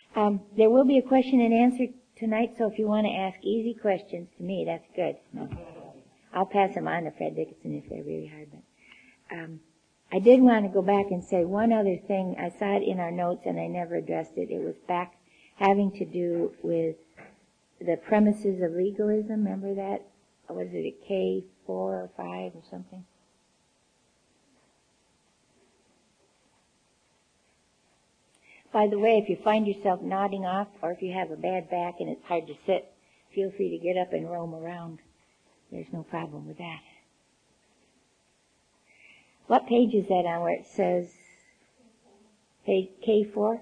There will be a question and answer tonight, so if you want to ask easy questions to me, that's good. No. I'll pass them on to Fred Dickinson if they're really hard. But I did want to go back and say one other thing. I saw it in our notes and I never addressed it. It was back having to do with the premises of legalism. Remember that? Or was it a K4 or 5 or something? By the way, if you find yourself nodding off or if you have a bad back and it's hard to sit, feel free to get up and roam around. There's no problem with that. What page is that on where it says page K4?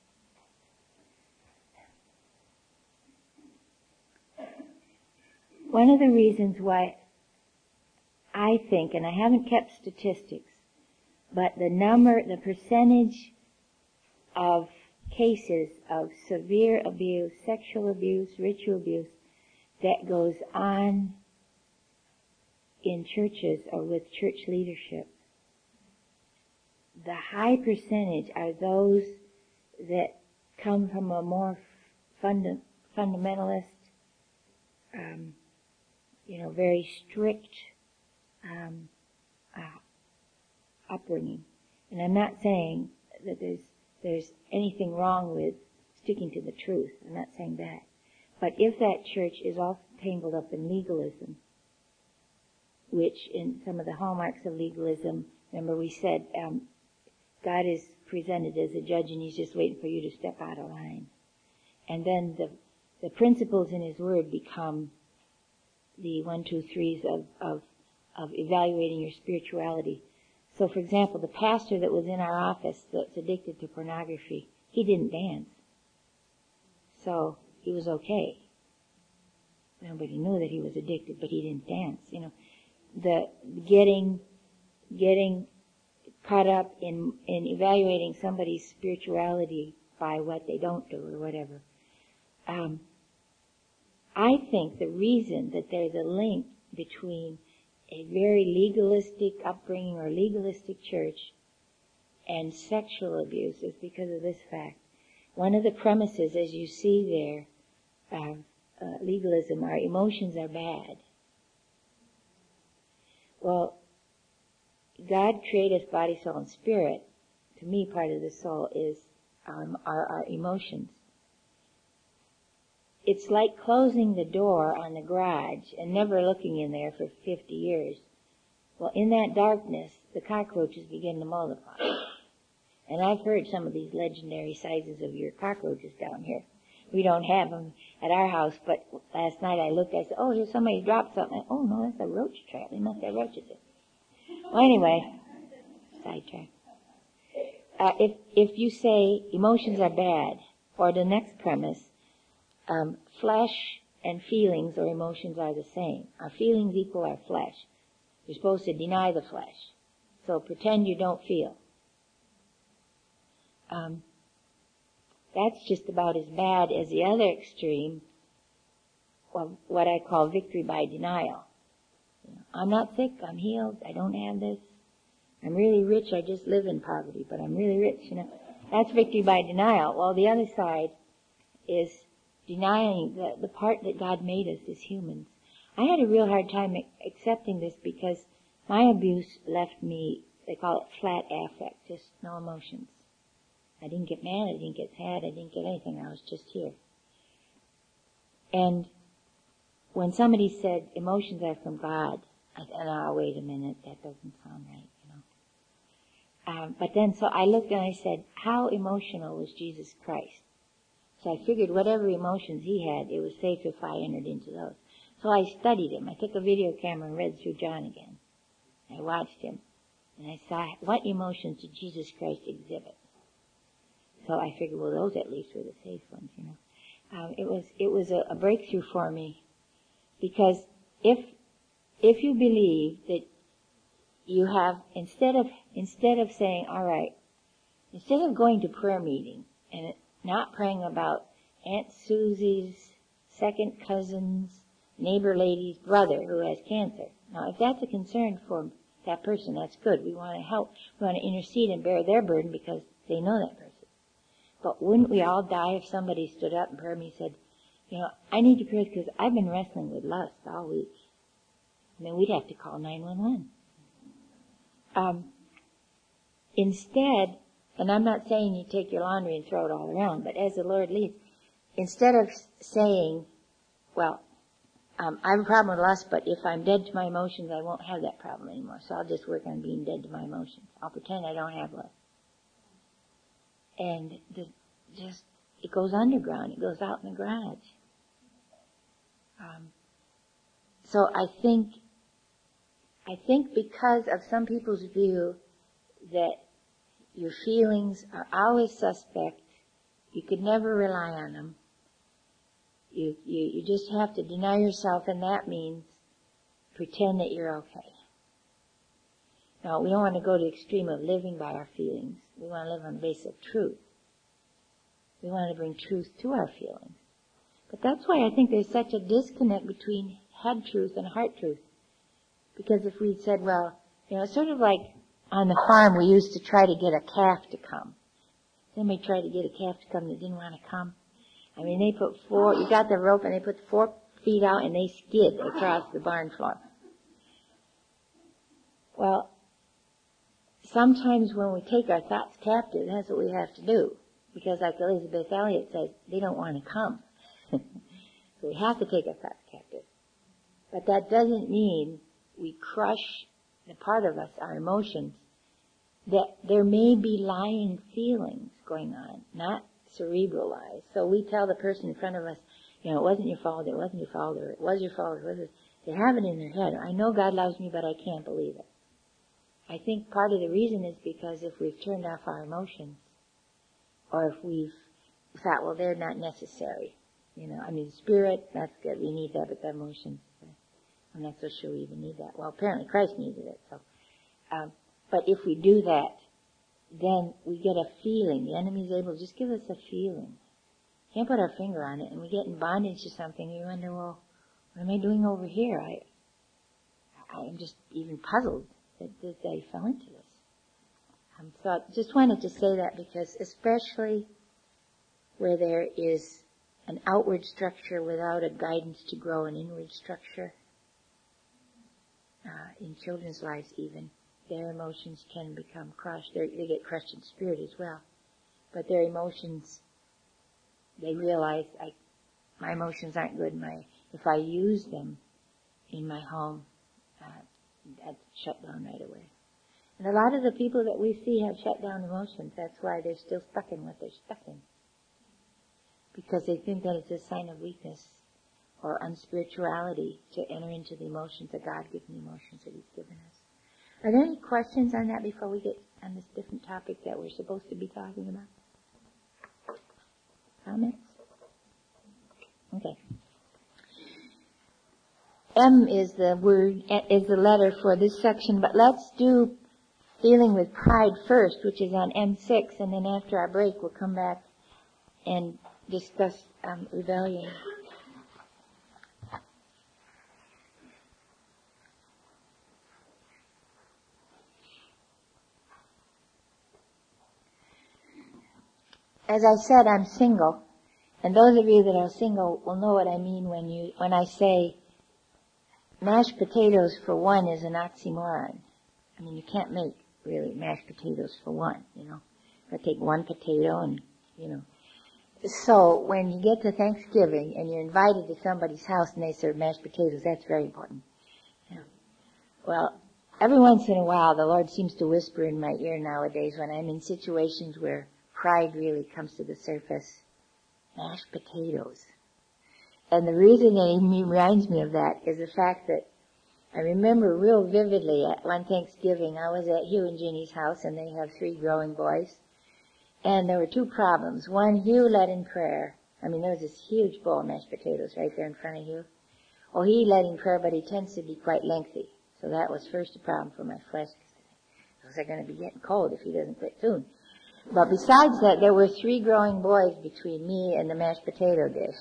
One of the reasons why I think, and I haven't kept statistics, but the percentage of cases of severe abuse, sexual abuse, ritual abuse that goes on in churches or with church leadership, the high percentage are those that come from a more fundamentalist, very strict upbringing. And I'm not saying that there's anything wrong with sticking to the truth. I'm not saying that. But if that church is all tangled up in legalism, which in some of the hallmarks of legalism, remember we said God is presented as a judge and he's just waiting for you to step out of line. And then the principles in his word become the 1, 2, 3s of evaluating your spirituality. So, for example, the pastor that was in our office that's addicted to pornography, he didn't dance. So, he was okay. Nobody knew that he was addicted, but he didn't dance. The getting caught up in evaluating somebody's spirituality by what they don't do or whatever. I think the reason that there's a link between a very legalistic upbringing or legalistic church and sexual abuse is because of this fact. One of the premises, as you see there, legalism, our emotions are bad. Well, God created us body, soul, and spirit. To me, part of the soul is our emotions. It's like closing the door on the garage and never looking in there for 50 years. Well, in that darkness, the cockroaches begin to multiply. And I've heard some of these legendary sizes of your cockroaches down here. We don't have them at our house, but last night I looked, I said, oh, here's somebody dropped something. Oh, no, that's a roach trap. They must have roaches in. Well, anyway, sidetrack. If you say emotions are bad, or the next premise, flesh and feelings or emotions are the same. Our feelings equal our flesh. You're supposed to deny the flesh. So pretend you don't feel. That's just about as bad as the other extreme of what I call victory by denial. I'm not sick, I'm healed, I don't have this. I'm really rich, I just live in poverty, but I'm really rich, That's victory by denial. Well, the other side is denying the part that God made us as humans. I had a real hard time accepting this because my abuse left me, they call it flat affect, just no emotions. I didn't get mad, I didn't get sad, I didn't get anything, I was just here. And when somebody said emotions are from God, I said, oh, wait a minute, that doesn't sound right, But then, so I looked and I said, how emotional was Jesus Christ? So I figured whatever emotions he had, it was safe if I entered into those. So I studied him. I took a video camera and read through John again. I watched him. And I saw what emotions did Jesus Christ exhibit. So I figured, well, those at least were the safe ones, It was a breakthrough for me. Because if you believe that you have, instead of saying, all right, instead of going to prayer meeting and not praying about Aunt Susie's second cousin's neighbor lady's brother who has cancer. Now, if that's a concern for that person, that's good. We want to help. We want to intercede and bear their burden because they know that person. But wouldn't we all die if somebody stood up and prayed me and said, I need to pray because I've been wrestling with lust all week. I mean, we'd have to call 911. Instead, and I'm not saying you take your laundry and throw it all around, but as the Lord leads, instead of saying, well, I have a problem with lust, but if I'm dead to my emotions, I won't have that problem anymore. So I'll just work on being dead to my emotions. I'll pretend I don't have lust. And it goes underground. It goes out in the garage. So I think because of some people's view that your feelings are always suspect, you could never rely on them. You just have to deny yourself, and that means pretend that you're okay. Now, we don't want to go to the extreme of living by our feelings. We want to live on the basis of truth. We want to bring truth to our feelings. But that's why I think there's such a disconnect between head truth and heart truth. Because if we'd said, well, sort of like on the farm we used to try to get a calf to come. Somebody tried to get a calf to come that didn't want to come. I mean, they put you got the rope and they put 4 feet out and they skid across the barn floor. Well, sometimes when we take our thoughts captive, that's what we have to do. Because like Elizabeth Elliot says, they don't want to come. So we have to take our thoughts captive. But that doesn't mean we crush the part of us, our emotions, that there may be lying feelings going on, not cerebral lies. So we tell the person in front of us, it wasn't your fault, or it was your fault, they have it in their head. I know God loves me, but I can't believe it. I think part of the reason is because if we've turned off our emotions, or if we've thought, well, they're not necessary. Spirit, that's good, we need that, but the emotions, I'm not so sure we even need that. Well, apparently Christ needed it, so. But if we do that, then we get a feeling. The enemy's able to just give us a feeling. Can't put our finger on it, and we get in bondage to something, and we wonder, well, what am I doing over here? I'm just even puzzled that I fell into this. So I just wanted to say that because especially where there is an outward structure without a guidance to grow an inward structure, in children's lives even, their emotions can become crushed. They get crushed in spirit as well. But their emotions, they realize, my emotions aren't good. If I use them in my home, that's shut down right away. And a lot of the people that we see have shut down emotions. That's why they're still stuck in what they're stuck in. Because they think that it's a sign of weakness or unspirituality to enter into the emotions, the God-given emotions that He's given us. Are there any questions on that before we get on this different topic that we're supposed to be talking about? Comments? Okay. M is the letter for this section, but let's do dealing with pride first, which is on M6, and then after our break we'll come back and discuss rebellion. As I said, I'm single, and those of you that are single will know what I mean when I say mashed potatoes for one is an oxymoron. I mean, you can't make really mashed potatoes for one, I take one potato and, So when you get to Thanksgiving and you're invited to somebody's house and they serve mashed potatoes, that's very important. Well, every once in a while the Lord seems to whisper in my ear nowadays when I'm in situations where pride really comes to the surface. Mashed potatoes. And the reason that He reminds me of that is the fact that I remember real vividly at one Thanksgiving I was at Hugh and Jeannie's house, and they have 3 growing boys. And there were 2 problems. One, Hugh led in prayer. I mean, there was this huge bowl of mashed potatoes right there in front of Hugh. Well, he led in prayer, but he tends to be quite lengthy. So that was first a problem for my flesh. Those are going to be getting cold if he doesn't quit soon. But besides that, there were 3 growing boys between me and the mashed potato dish.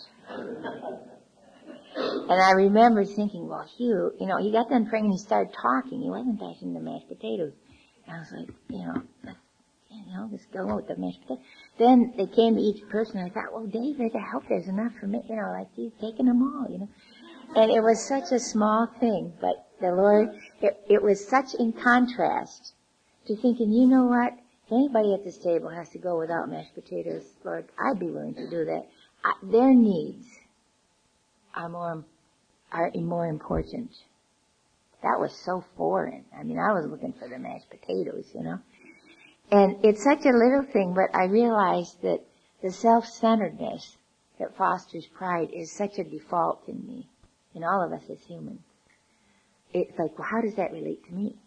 And I remember thinking, well, Hugh, he got done praying and he started talking. He wasn't touching the mashed potatoes. And I was like, Just go with the mashed potato. Then they came to each person. I thought, well, David, I hope there's enough for me. Like he's taking them all, And it was such a small thing, but the Lord, it was such in contrast to thinking, you know what? If anybody at this table has to go without mashed potatoes, Lord, I'd be willing to do that. Their needs are more important. That was so foreign. I was looking for the mashed potatoes, And it's such a little thing, but I realized that the self-centeredness that fosters pride is such a default in me, in all of us as humans. It's like, well, how does that relate to me?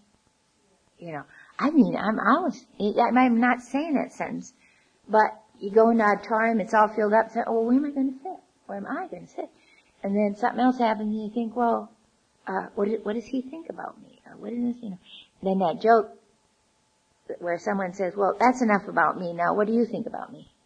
I'm not saying that sentence, but you go in the auditorium, it's all filled up, so, where am I going to sit? Where am I going to sit? And then something else happens and you think, well, what does he think about me? Or what is this, Then that joke where someone says, well, that's enough about me. Now, what do you think about me?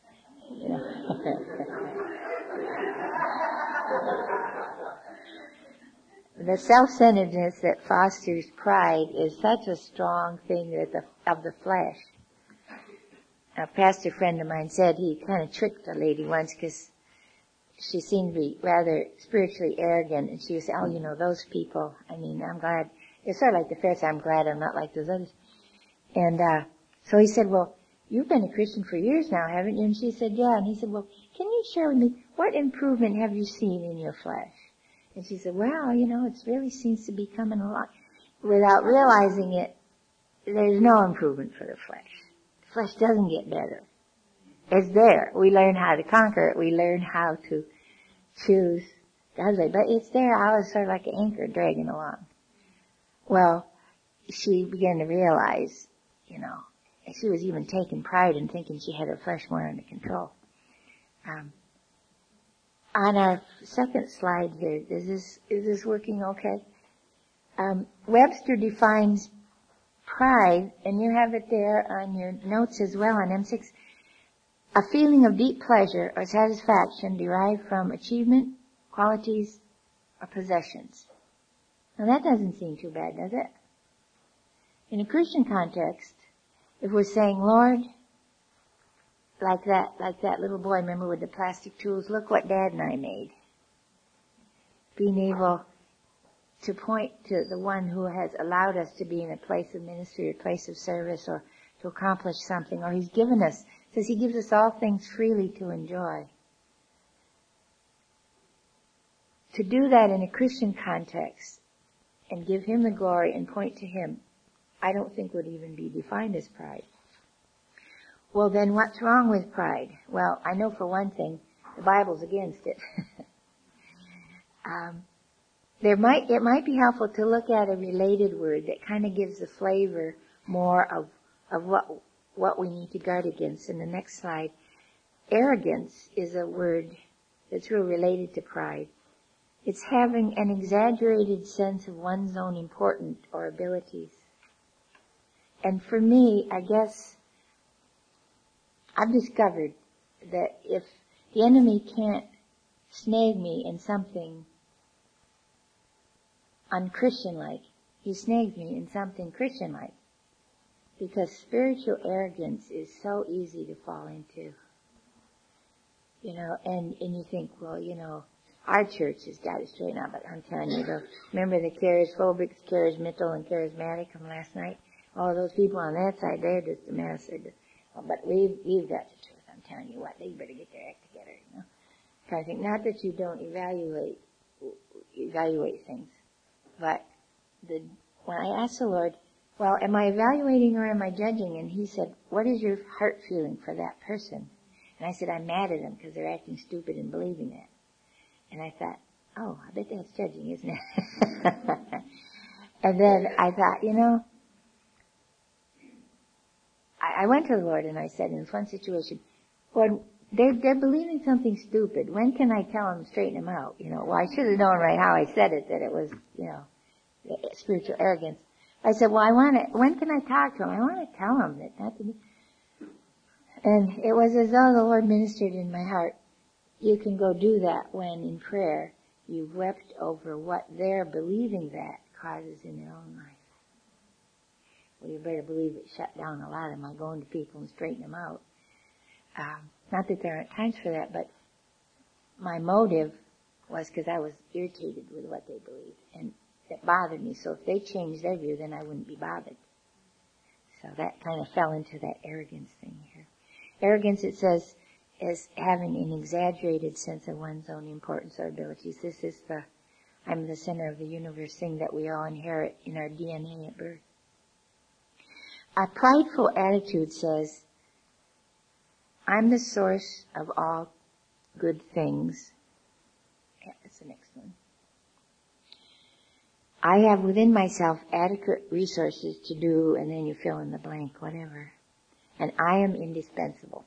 The self-centeredness that fosters pride is such a strong thing of the flesh. A pastor friend of mine said he kind of tricked a lady once because she seemed to be rather spiritually arrogant, and she would say, those people, I'm glad. It's sort of like the Pharisee, I'm glad I'm not like those others. And so he said, well, you've been a Christian for years now, haven't you? And she said, yeah. And he said, well, can you share with me, what improvement have you seen in your flesh? And she said, well, it really seems to be coming along. Without realizing it, there's no improvement for the flesh. The flesh doesn't get better. It's there. We learn how to conquer it. We learn how to choose the other way. But it's there. I was sort of like an anchor dragging along. Well, she began to realize, she was even taking pride in thinking she had her flesh more under control. On our second slide here, is this working okay? Webster defines pride, and you have it there on your notes as well on M6, a feeling of deep pleasure or satisfaction derived from achievement, qualities, or possessions. Now that doesn't seem too bad, does it? In a Christian context, if we're saying, Lord, like that little boy, remember, with the plastic tools, look what Dad and I made. Being able to point to the one who has allowed us to be in a place of ministry, a place of service, or to accomplish something, or He's given us, says He gives us all things freely to enjoy. To do that in a Christian context and give Him the glory and point to Him, I don't think would even be defined as pride. Well, then what's wrong with pride? Well, I know for one thing, the Bible's against it. It might be helpful to look at a related word that kind of gives the flavor more of what we need to guard against. In the next slide, arrogance is a word that's real related to pride. It's having an exaggerated sense of one's own importance or abilities. And for me, I guess I've discovered that if the enemy can't snag me in something unchristian-like, he snags me in something Christian-like. Because spiritual arrogance is so easy to fall into. And you think, well, our church has got it straightened out, but I'm telling you, remember the charismophobics, charismatal, and charismatic from last night? All those people on that side, they're just a mess. But we've got the truth. I'm telling you what, they better get their act together, Kind of thing. Not that you don't evaluate things, but when I asked the Lord, well, am I evaluating or am I judging? And He said, what is your heart feeling for that person? And I said, I'm mad at them because they're acting stupid and believing that. And I thought, oh, I bet that's judging, isn't it? And then I thought, I went to the Lord and I said in one situation, Lord, they're believing something stupid. When can I tell them, straighten them out? Well, I should have known right how I said it, that it was, spiritual arrogance. I said, well, when can I talk to them? I want to tell them that not to be. And it was as though the Lord ministered in my heart. You can go do that when in prayer you've wept over what they're believing that causes in their own life. well, you better believe it shut down a lot of them. I go into people and straighten them out. Not that there aren't times for that, but my motive was because I was irritated with what they believed, and it bothered me. So if they changed their view, then I wouldn't be bothered. So that kind of fell into that arrogance thing here. Arrogance, it says, is having an exaggerated sense of one's own importance or abilities. This is the I'm the center of the universe thing that we all inherit in our DNA at birth. A prideful attitude says, I'm the source of all good things. Yeah, that's the next one. I have within myself adequate resources to do, and then you fill in the blank, whatever. And I am indispensable.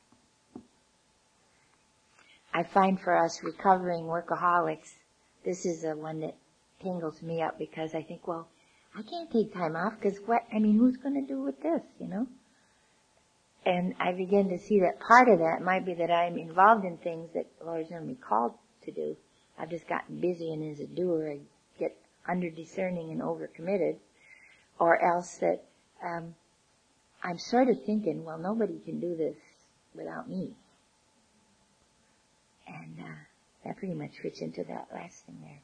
I find for us recovering workaholics, this is the one that tingles me up because I think, well, I can't take time off because who's going to do with this, you know? And I begin to see that part of that might be that I'm involved in things that the Lord's never been called to do. I've just gotten busy, and as a doer, I get under-discerning and over-committed. Or else that I'm sort of thinking, well, nobody can do this without me. And that pretty much fits into that last thing there.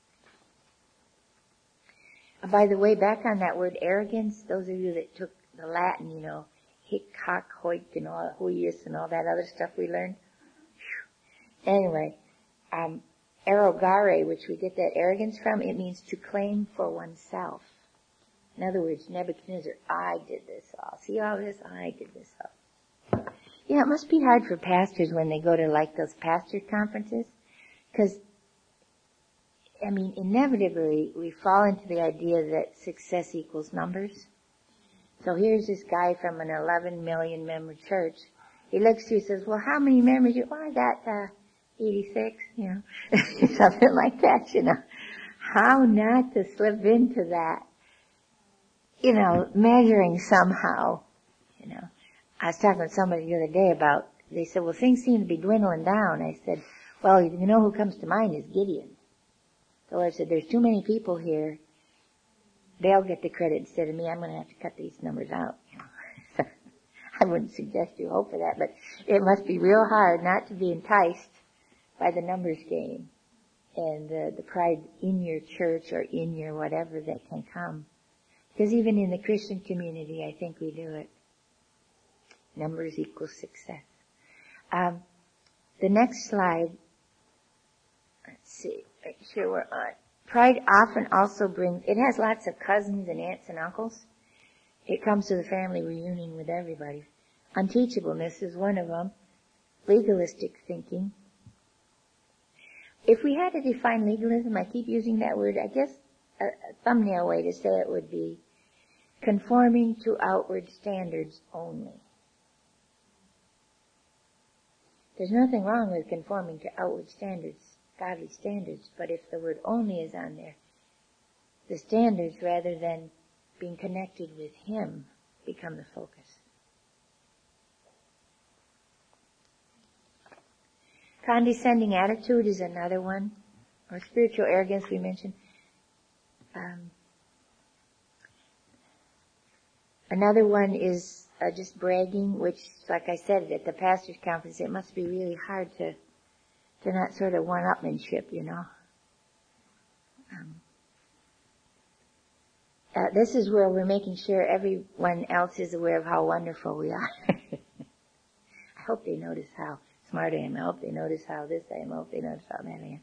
By the way, back on that word arrogance, those of you that took the Latin, you know, hic, hoc, hoik, and all, huius, and all that other stuff we learned. Anyway, arrogare, which we get that arrogance from, it means to claim for oneself. In other words, Nebuchadnezzar, I did this all. See all this? I did this all. Yeah, it must be hard for pastors when they go to like those pastor conferences, because, I mean, inevitably we fall into the idea that success equals numbers. So here's this guy from an 11 million member church. He looks through and says, well, how many members? Well, I got 86, you know, something like that, you know. How not to slip into that, you know, measuring somehow, you know. I was talking with somebody the other day about, they said, well, things seem to be dwindling down. I said, well, you know who comes to mind is Gideon. So I said, there's too many people here. They'll get the credit instead of me. I'm going to have to cut these numbers out. You know. I wouldn't suggest you hope for that, but it must be real hard not to be enticed by the numbers game and the pride in your church or in your whatever that can come. Because even in the Christian community, I think we do it. Numbers equals success. The next slide, let's see, make sure we're on. Pride often also brings, it has lots of cousins and aunts and uncles. It comes to the family reunion with everybody. Unteachableness is one of them. Legalistic thinking. If we had to define legalism, I keep using that word, I guess a thumbnail way to say it would be conforming to outward standards only. There's nothing wrong with conforming to outward standards, godly standards, but if the word only is on there, the standards rather than being connected with Him become the focus. Condescending attitude is another one, or spiritual arrogance we mentioned. Another one is just bragging, which, like I said, at the pastor's conference, it must be really hard to not sort of one-upmanship, you know. This is where we're making sure everyone else is aware of how wonderful we are. I hope they notice how smart I am. I hope they notice how this I am. I hope they notice how that I am.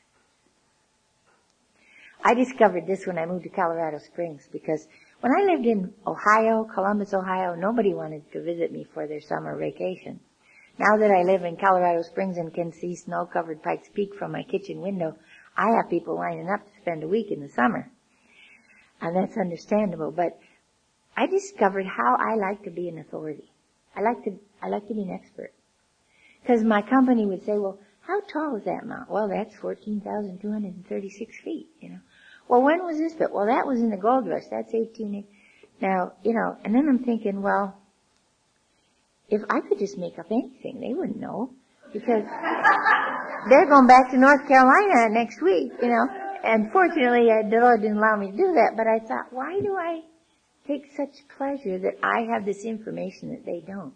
I discovered this when I moved to Colorado Springs, because when I lived in Ohio, Columbus, Ohio, nobody wanted to visit me for their summer vacation. Now that I live in Colorado Springs and can see snow-covered Pikes Peak from my kitchen window, I have people lining up to spend a week in the summer. And that's understandable, but I discovered how I like to be an authority. I like to be an expert. Because my company would say, well, how tall is that mount? Well, that's 14,236 feet, you know. Well, when was this built? Well, that was in the gold rush. That's 18. Now, you know, and then I'm thinking, well, if I could just make up anything, they wouldn't know. Because they're going back to North Carolina next week, you know. And fortunately, the Lord didn't allow me to do that. But I thought, why do I take such pleasure that I have this information that they don't.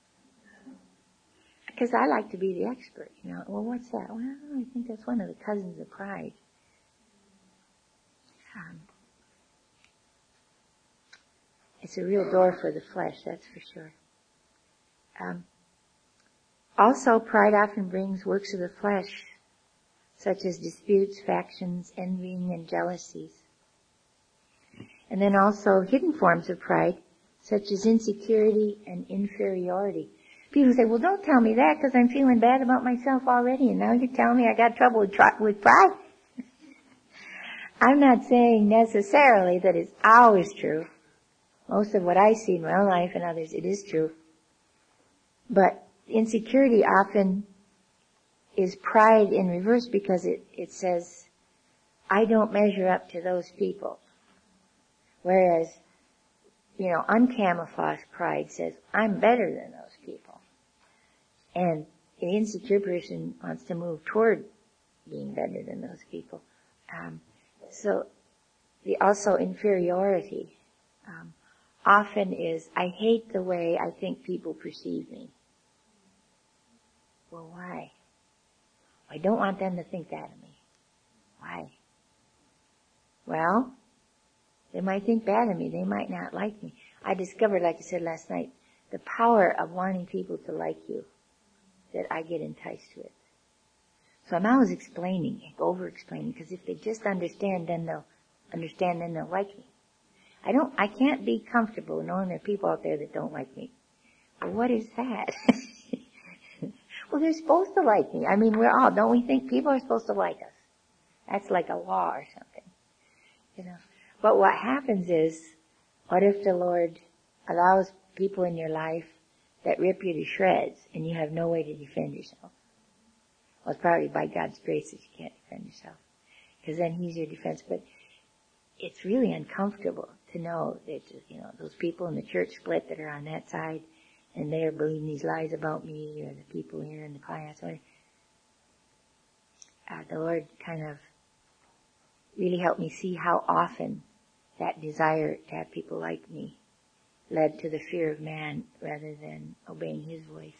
Because I like to be the expert, you know. Well, what's that? Well, I think that's one of the cousins of pride. It's a real door for the flesh, that's for sure. Also, pride often brings works of the flesh, such as disputes, factions, envying, and jealousies. And then also hidden forms of pride, such as insecurity and inferiority. People say, well, don't tell me that because I'm feeling bad about myself already, and now you're telling me I got trouble with pride? I'm not saying necessarily that it's always true. Most of what I see in my own life and others, it is true. But insecurity often is pride in reverse because it says, I don't measure up to those people. Whereas, uncamouflaged pride says, I'm better than those people. And an insecure person wants to move toward being better than those people. So also inferiority often is, I hate the way I think people perceive me. Well, why? I don't want them to think that of me. Why? Well, they might think bad of me. They might not like me. I discovered, like I said last night, the power of wanting people to like you, that I get enticed with. So I'm always explaining, over-explaining, because if they just understand, then they'll like me. I can't be comfortable knowing there are people out there that don't like me. Well, what is that? Well, they're supposed to like me. I mean, don't we think people are supposed to like us? That's like a law or something, But what happens is, what if the Lord allows people in your life that rip you to shreds and you have no way to defend yourself? Well, it's probably by God's grace that you can't defend yourself, because then He's your defense. But it's really uncomfortable to know that, those people in the church split that are on that side, and they're believing these lies about me, or the people here in the class. The Lord kind of really helped me see how often that desire to have people like me led to the fear of man rather than obeying His voice.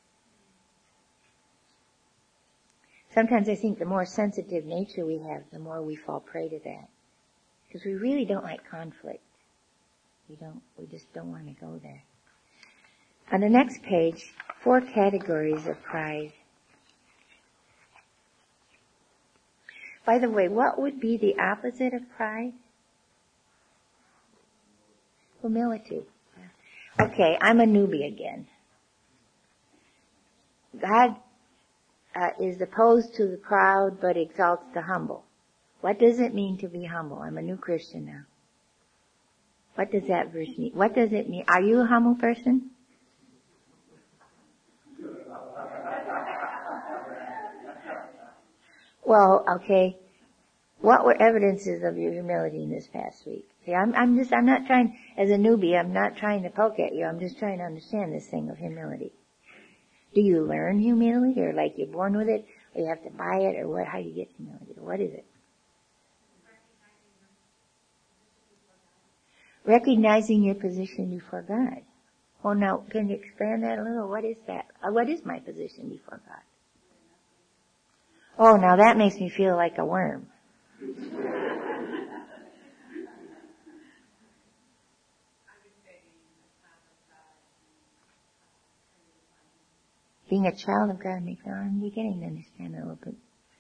Sometimes I think the more sensitive nature we have, the more we fall prey to that. Because we really don't like conflict. We just don't want to go there. On the next page, 4 categories of pride. By the way, what would be the opposite of pride? Humility. Okay, I'm a newbie again. God is opposed to the proud but exalts the humble. What does it mean to be humble? I'm a new Christian now. What does that verse mean? What does it mean? Are you a humble person? Well, okay. What were evidences of your humility in this past week? See, I'm not trying, as a newbie, I'm not trying to poke at you. I'm just trying to understand this thing of humility. Do you learn humility, or like you're born with it, or you have to buy it, or what? How do you get humility? Or what is it? Recognizing your position before God. Well, now, can you expand that a little? What is that? What is my position before God? Oh, now that makes me feel like a worm. Being a child of God makes, I'm beginning to understand that a little bit.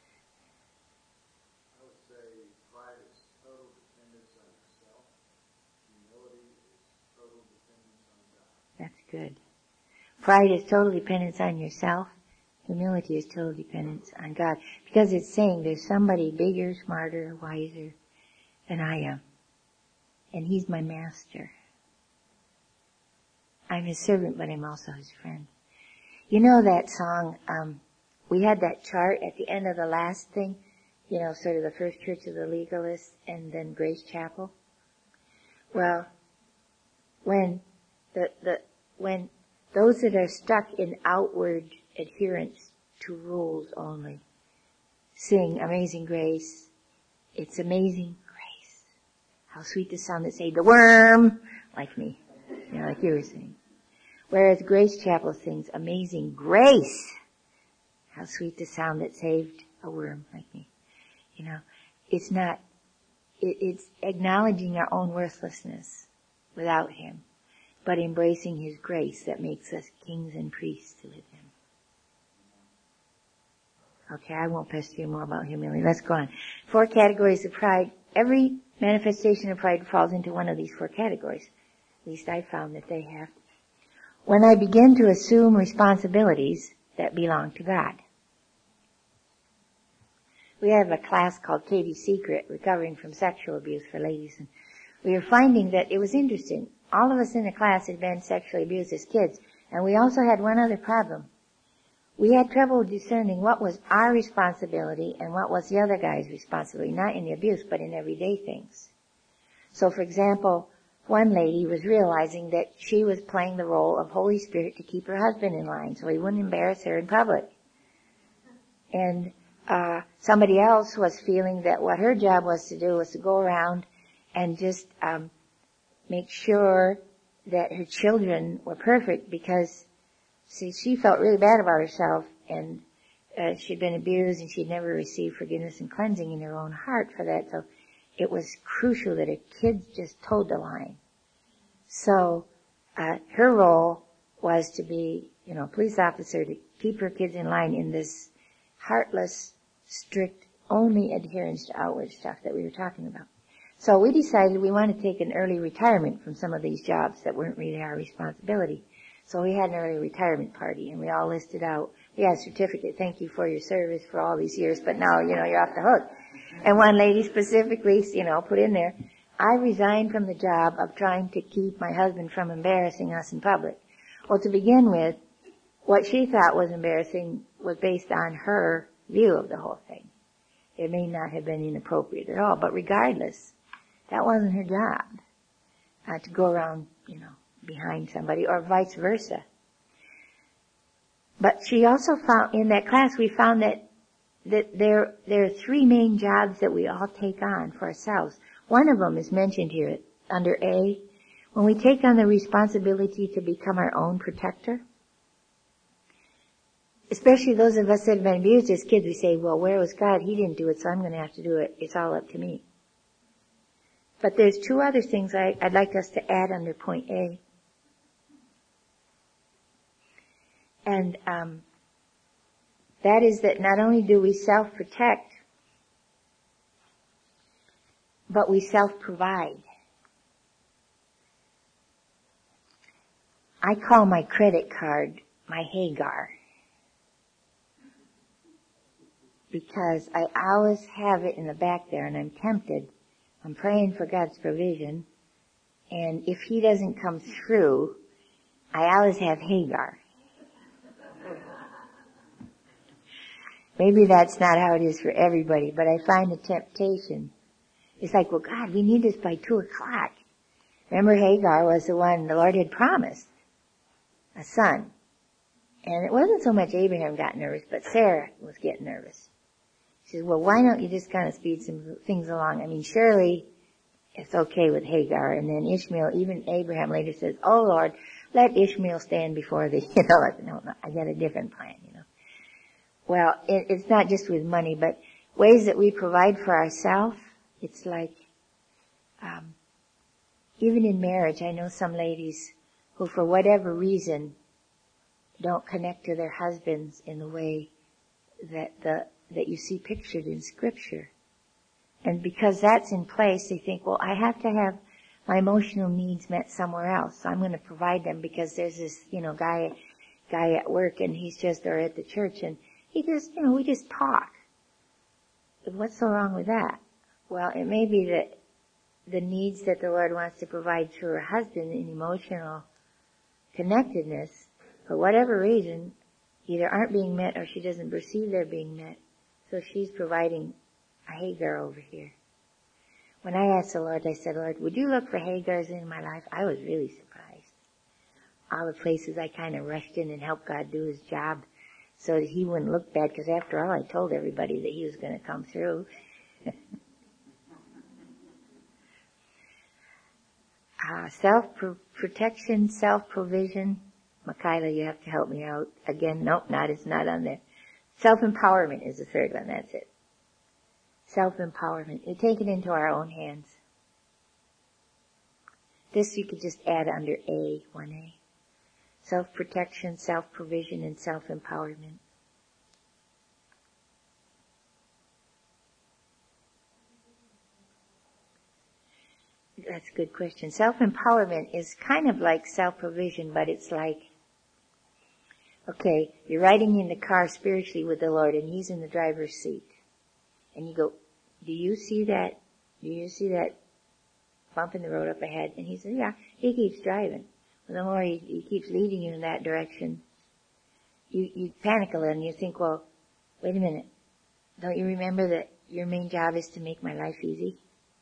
I would say pride is total dependence on yourself. Humility is total dependence on God. That's good. Pride is total dependence on yourself. Humility is total dependence on God. Because it's saying there's somebody bigger, smarter, wiser than I am. And He's my master. I'm His servant, but I'm also His friend. You know that song, we had that chart at the end of the last thing, sort of the First Church of the Legalists and then Grace Chapel. Well, when when those that are stuck in outward adherence to rules only sing Amazing Grace, it's amazing grace, How sweet the sound that saved a worm, like me, like you were saying. Whereas Grace Chapel sings Amazing Grace. How sweet the sound that saved a worm, like me. It's not, it's acknowledging our own worthlessness without Him, but embracing His grace that makes us kings and priests with Him. Okay, I won't pester you more about humility. Let's go on. 4 categories of pride. Every manifestation of pride falls into one of these 4 categories. At least I found that they have. When I begin to assume responsibilities that belong to God. We have a class called Katie's Secret, Recovering from Sexual Abuse for ladies, and we were finding that it was interesting. All of us in the class had been sexually abused as kids, and we also had one other problem. We had trouble discerning what was our responsibility and what was the other guy's responsibility, not in the abuse, but in everyday things. So, for example, one lady was realizing that she was playing the role of Holy Spirit to keep her husband in line so he wouldn't embarrass her in public. And somebody else was feeling that what her job was to do was to go around and just make sure that her children were perfect because, see, she felt really bad about herself, and she'd been abused and she'd never received forgiveness and cleansing in her own heart for that. So it was crucial that her kids just toed the line. So her role was to be, police officer to keep her kids in line in this heartless, strict, only adherence to outward stuff that we were talking about. So we decided we want to take an early retirement from some of these jobs that weren't really our responsibility. So we had an early retirement party, and we all listed out, we had a certificate, thank you for your service for all these years, but now, you're off the hook. And one lady specifically, put in there, I resigned from the job of trying to keep my husband from embarrassing us in public. Well, to begin with, what she thought was embarrassing was based on her view of the whole thing. It may not have been inappropriate at all, but regardless, that wasn't her job, to go around, behind somebody, or vice versa. But she also found, in that class, we found that there are 3 main jobs that we all take on for ourselves. One of them is mentioned here under A. When we take on the responsibility to become our own protector, especially those of us that have been abused as kids, we say, well, where was God? He didn't do it, so I'm going to have to do it. It's all up to me. But there's 2 other things I'd like us to add under point A. And that is that not only do we self-protect, but we self-provide. I call my credit card my Hagar, because I always have it in the back there, and I'm tempted. I'm praying for God's provision, and if He doesn't come through, I always have Hagar. Maybe that's not how it is for everybody, but I find the temptation. It's like, well, God, we need this by 2 o'clock. Remember, Hagar was the one the Lord had promised, a son. And it wasn't so much Abraham got nervous, but Sarah was getting nervous. She says, well, why don't you just kind of speed some things along? I mean, surely it's okay with Hagar. And then Ishmael, even Abraham later says, oh, Lord, let Ishmael stand before thee. No, I got a different plan, Well, it's not just with money, but ways that we provide for ourselves. It's like, even in marriage, I know some ladies who, for whatever reason, don't connect to their husbands in the way that you see pictured in Scripture. And because that's in place, they think, well, I have to have my emotional needs met somewhere else. So I'm going to provide them because there's this, guy at work, and he's just, or at the church, and he just, we just talk. What's so wrong with that? Well, it may be that the needs that the Lord wants to provide through her husband in emotional connectedness, for whatever reason, either aren't being met or she doesn't perceive they're being met. So she's providing a Hagar over here. When I asked the Lord, I said, Lord, would you look for Hagars in my life? I was really surprised. All the places I kind of rushed in and helped God do His job so that He wouldn't look bad, because after all, I told everybody that He was going to come through. Self-protection, self-provision. Michaela, you have to help me out. Again, nope, it's not on there. Self-empowerment is the third one, that's it. Self-empowerment. We take it into our own hands. This you could just add under A, 1A. Self-protection, self-provision, and self-empowerment. That's a good question. Self-empowerment is kind of like self-provision, but it's like, okay, you're riding in the car spiritually with the Lord, and He's in the driver's seat. And you go, do you see that? Do you see that bump in the road up ahead? And He says, yeah. He keeps driving. Well, the more he keeps leading you in that direction, you panic a little and you think, well, wait a minute. Don't you remember that your main job is to make my life easy?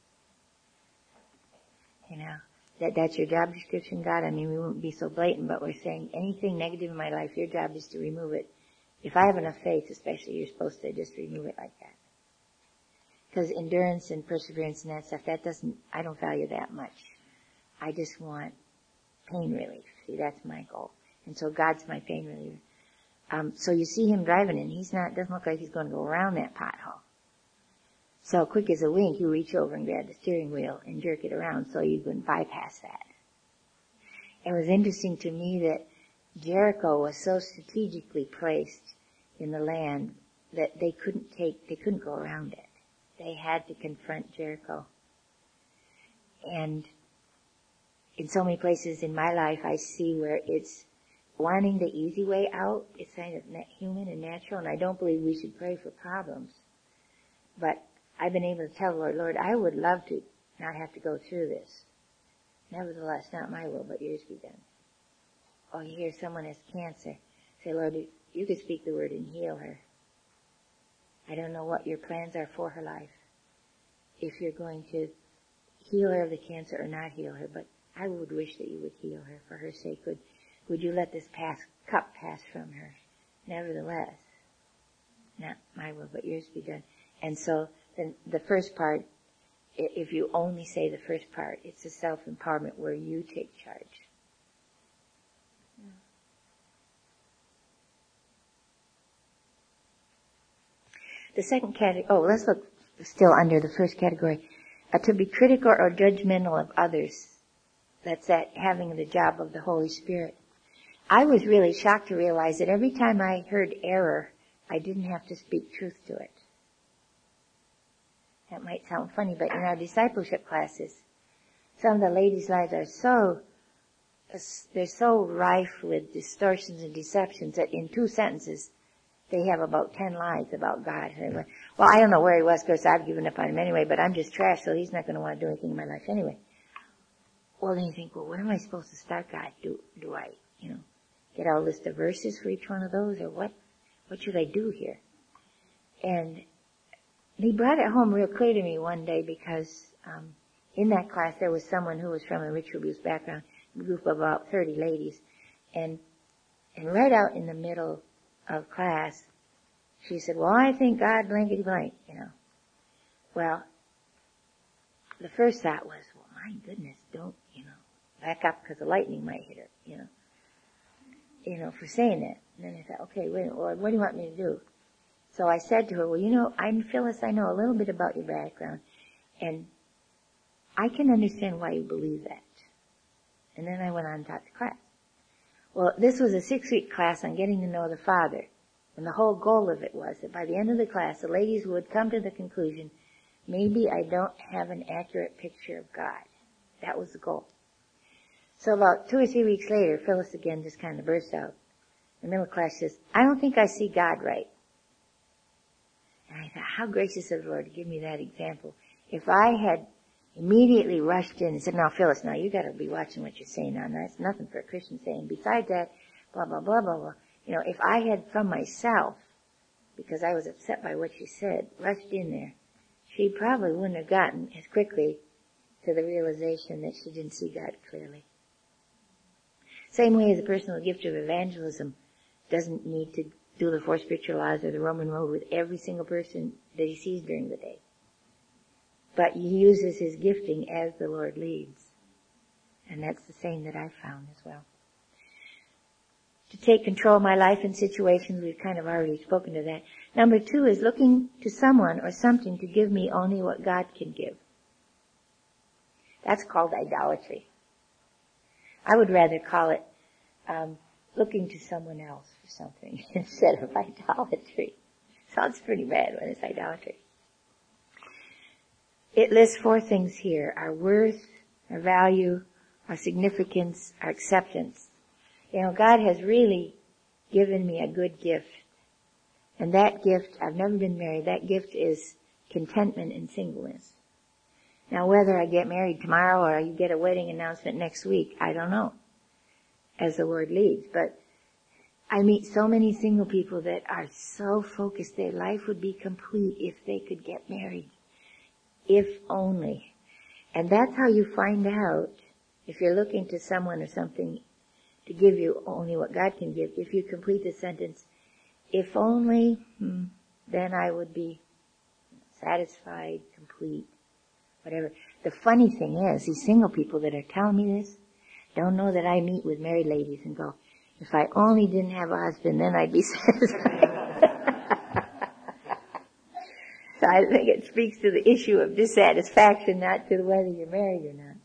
You know, that's your job description, God. I mean, we won't be so blatant, but we're saying anything negative in my life, your job is to remove it. If I have enough faith, especially, you're supposed to just remove it like that. Because endurance and perseverance and that stuff, I don't value that much. I just want pain relief. See, that's my goal. And so God's my pain reliever. So you see him driving and doesn't look like he's going to go around that pothole. So quick as a wink, you reach over and grab the steering wheel and jerk it around so you can bypass that. It was interesting to me that Jericho was so strategically placed in the land that they couldn't go around it. They had to confront Jericho. And in so many places in my life, I see where it's wanting the easy way out. It's kind of human and natural, and I don't believe we should pray for problems. But I've been able to tell the Lord, I would love to not have to go through this. Nevertheless, not my will, but yours be done. Or you hear someone has cancer. Say, Lord, you could speak the word and heal her. I don't know what your plans are for her life. If you're going to heal her of the cancer or not heal her, but I would wish that you would heal her for her sake. Would you let this cup pass from her? Nevertheless, not my will, but yours be done. And so then the first part, if you only say the first part, it's a self-empowerment where you take charge. The second category, let's look still under the first category. To be critical or judgmental of others. That's that having the job of the Holy Spirit. I was really shocked to realize that every time I heard error, I didn't have to speak truth to it. That might sound funny, but in our discipleship classes, some of the ladies' lives are they're so rife with distortions and deceptions that in 2 sentences, they have about 10 lies about God. Well, I don't know where he was, because I've given up on him anyway, but I'm just trash, so he's not going to want to do anything in my life anyway. Well, then you think, well, what am I supposed to start, God? Do I, get out a list of verses for each one of those, or what should I do here? And he brought it home real clear to me one day, because in that class there was someone who was from a ritual abuse background, a group of about 30 ladies, and right out in the middle of class, she said, well, I think God blankety blank, Well, the first thought was, well, my goodness, don't, back up because the lightning might hit her, for saying that. And then I thought, okay, wait a minute, Lord, what do you want me to do? So I said to her, well, Phyllis, I know a little bit about your background, and I can understand why you believe that. And then I went on and taught the class. Well, this was a 6-week class on getting to know the Father. And the whole goal of it was that by the end of the class, the ladies would come to the conclusion, maybe I don't have an accurate picture of God. That was the goal. So about 2 or 3 weeks later, Phyllis again just kind of burst out. The middle class says, I don't think I see God right. And I thought, how gracious of the Lord to give me that example. If I had immediately rushed in and said, now Phyllis, now you gotta be watching what you're saying now. That's nothing for a Christian saying. Besides that, blah, blah, blah, blah, blah. If I had from myself, because I was upset by what she said, rushed in there, she probably wouldn't have gotten as quickly to the realization that she didn't see God clearly. Same way as a person with the gift of evangelism doesn't need to do the 4 spiritual laws or the Roman road with every single person that he sees during the day. But he uses his gifting as the Lord leads. And that's the same that I found as well. To take control of my life and situations, we've kind of already spoken to that. Number 2 is looking to someone or something to give me only what God can give. That's called idolatry. I would rather call it looking to someone else for something instead of idolatry. Sounds pretty bad when it's idolatry. It lists 4 things here: our worth, our value, our significance, our acceptance. You know, God has really given me a good gift. And that gift, I've never been married, that gift is contentment in singleness. Now whether I get married tomorrow or you get a wedding announcement next week, I don't know, as the Lord leads. But I meet so many single people that are so focused their life would be complete if they could get married. If only. And that's how you find out if you're looking to someone or something to give you only what God can give. If you complete the sentence, if only, then I would be satisfied, complete, whatever. The funny thing is, these single people that are telling me this don't know that I meet with married ladies and go, if I only didn't have a husband, then I'd be satisfied. So I think it speaks to the issue of dissatisfaction, not to whether you're married or not.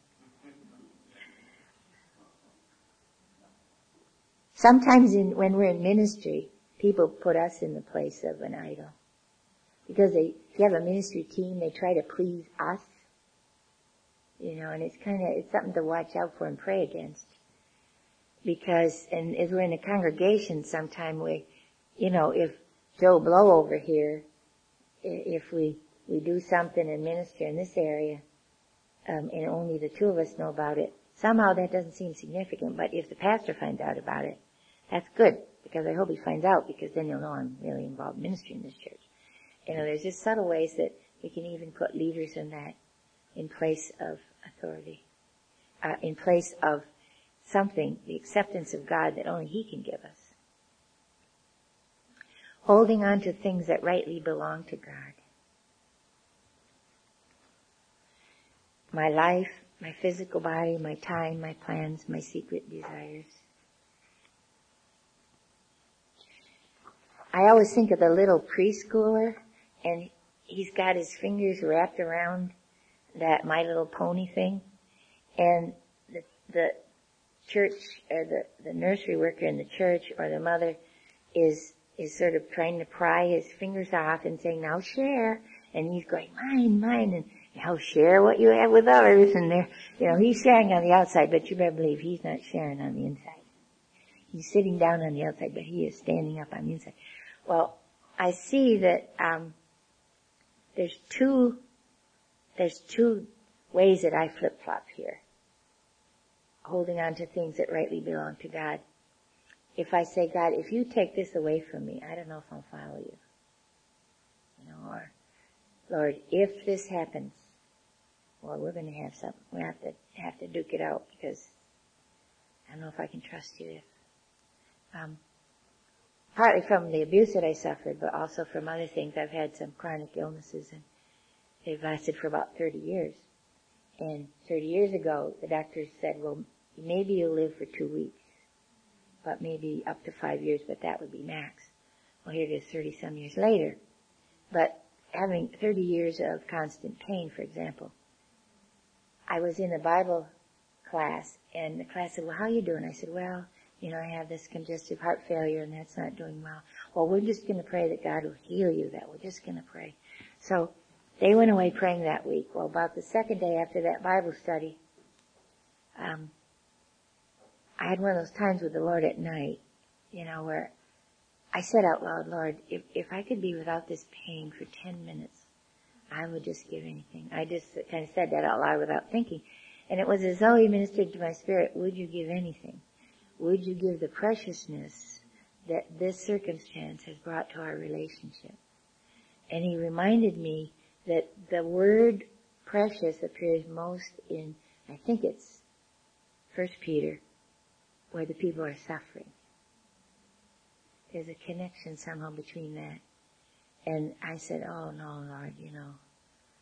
Sometimes when we're in ministry, people put us in the place of an idol. Because if you have a ministry team, they try to please us. You know, and it's something to watch out for and pray against. Because, and as we're in a congregation sometime if Joe Blow over here, if we do something in ministry in this area, and only the 2 of us know about it, somehow that doesn't seem significant. But if the pastor finds out about it, that's good, because I hope he finds out, because then he'll know I'm really involved in ministry in this church. You know, there's just subtle ways that we can even put leaders in that, in place of authority, in place of something, the acceptance of God that only He can give us. Holding on to things that rightly belong to God. My life, my physical body, my time, my plans, my secret desires. I always think of the little preschooler, and he's got his fingers wrapped around that My Little Pony thing, and the church, or the nursery worker in the church, or the mother is sort of trying to pry his fingers off and saying, now share, and he's going, mine, and now share what you have with others, and he's sharing on the outside, but you better believe he's not sharing on the inside. He's sitting down on the outside, but he is standing up on the inside. Well, I see that there's two ways that I flip-flop here. Holding on to things that rightly belong to God. If I say, God, if you take this away from me, I don't know if I'll follow you. Or, Lord, if this happens, well, we're going to have something. We have to duke it out, because I don't know if I can trust you. Partly from the abuse that I suffered, but also from other things. I've had some chronic illnesses, and they've lasted for about 30 years. And 30 years ago, the doctors said, well, maybe you'll live for 2 weeks, but maybe up to 5 years, but that would be max. Well, here it is 30-some years later. But having 30 years of constant pain, for example, I was in a Bible class, and the class said, well, how are you doing? I said, well, I have this congestive heart failure, and that's not doing well. Well, we're just going to pray that God will heal you. That we're just going to pray. So they went away praying that week. Well, about the second day after that Bible study, I had one of those times with the Lord at night, where I said out loud, Lord, if I could be without this pain for 10 minutes, I would just give anything. I just kind of said that out loud without thinking. And it was as though He ministered to my spirit, would you give anything? Would you give the preciousness that this circumstance has brought to our relationship? And He reminded me that the word precious appears most in, I think it's 1 Peter, where the people are suffering. There's a connection somehow between that. And I said, oh no, Lord,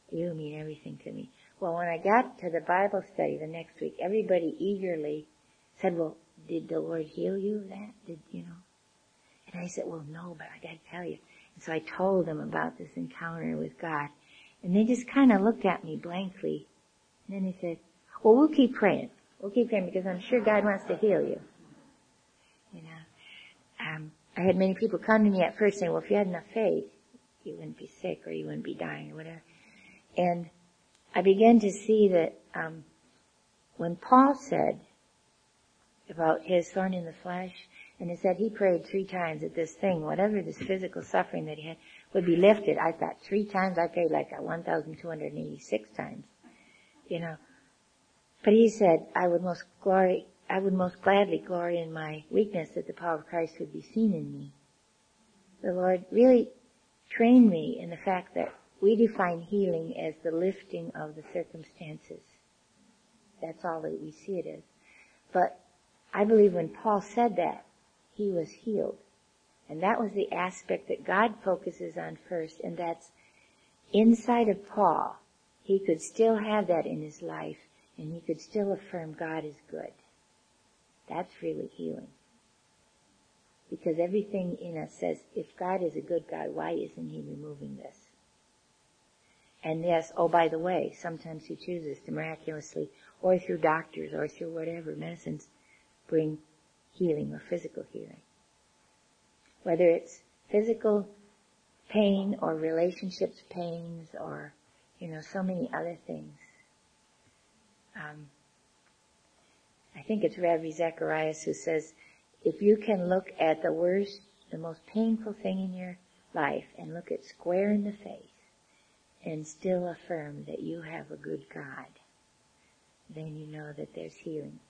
You mean everything to me. Well, when I got to the Bible study the next week, everybody eagerly said, well, did the Lord heal you of that? Did, you know? And I said, well, no, but I gotta tell you. And so I told them about this encounter with God. And they just kind of looked at me blankly. And then they said, well, we'll keep praying. We'll keep praying because I'm sure God wants to heal you. You know, I had many people come to me at first saying, well, if you had enough faith, you wouldn't be sick or you wouldn't be dying or whatever. And I began to see that when Paul said about his thorn in the flesh, and it said he prayed 3 times that this thing, whatever this physical suffering that he had, would be lifted. I thought 3 times, I prayed like 1,286 times, you know. But he said, I would most gladly glory in my weakness that the power of Christ would be seen in me. The Lord really trained me in the fact that we define healing as the lifting of the circumstances. That's all that we see it as. But I believe when Paul said that, he was healed. And that was the aspect that God focuses on first, and that's inside of Paul. He could still have that in his life, and he could still affirm God is good. That's really healing. Because everything in us says, if God is a good God, why isn't he removing this? And yes, oh, by the way, sometimes he chooses to miraculously, or through doctors, or through whatever medicines, bring healing or physical healing. Whether it's physical pain or relationships pains or, you know, so many other things. I think it's Rabbi Zacharias who says, if you can look at the worst, the most painful thing in your life and look it square in the face and still affirm that you have a good God, then you know that there's healing.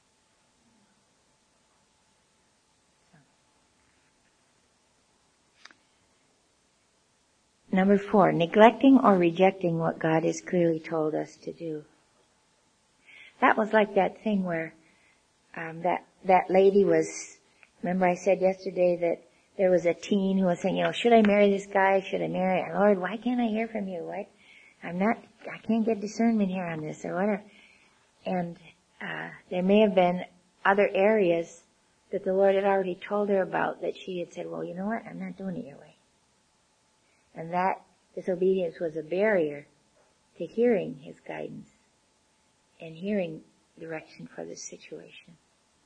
Number 4, neglecting or rejecting what God has clearly told us to do. That was like that thing where that lady was, remember I said yesterday that there was a teen who was saying, you know, should I marry this guy? Should I marry? Lord, why can't I hear from you? I can't get discernment here on this or whatever. And there may have been other areas that the Lord had already told her about that she had said, well, you know what? I'm not doing it your way. And that disobedience was a barrier to hearing his guidance and hearing direction for this situation.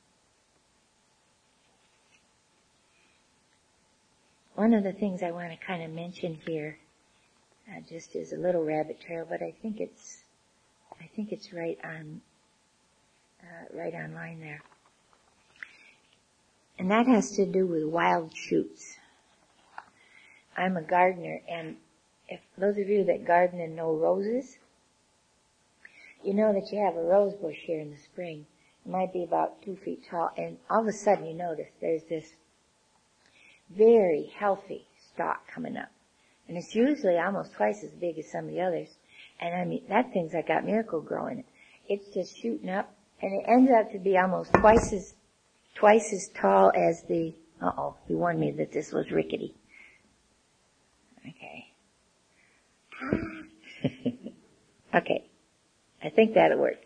One of the things I want to kind of mention here, just as a little rabbit trail, but I think it's right on line there. And that has to do with wild shoots. I'm a gardener, and if those of you that garden and know roses, you know that you have a rose bush here in the spring. It might be about 2 feet tall, and all of a sudden you notice there's this very healthy stalk coming up. And it's usually almost twice as big as some of the others. And I mean, that thing's like got miracle growing. It's just shooting up, and it ends up to be almost twice as tall as the, he warned me that this was rickety. Okay. Okay. I think that'll work.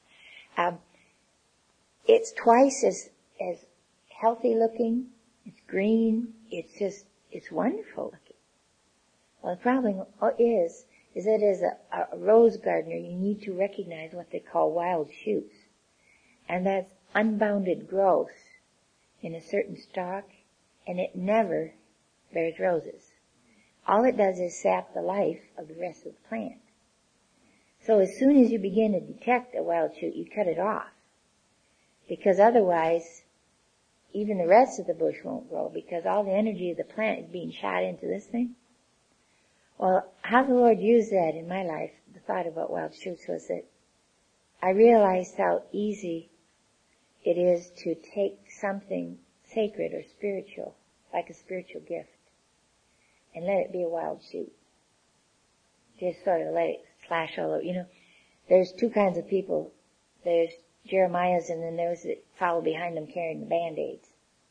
It's twice as healthy looking. It's green. It's wonderful looking. Well, the problem is that as a rose gardener, you need to recognize what they call wild shoots. And that's unbounded growth in a certain stalk, and it never bears roses. All it does is sap the life of the rest of the plant. So as soon as you begin to detect a wild shoot, you cut it off. Because otherwise, even the rest of the bush won't grow, because all the energy of the plant is being shot into this thing. Well, how the Lord used that in my life, the thought about wild shoots, was that I realized how easy it is to take something sacred or spiritual, like a spiritual gift, and let it be a wild shoot. Just sort of let it slash all over. You know, there's 2 kinds of people. There's Jeremiah's, and then those that follow behind them carrying the Band-Aids.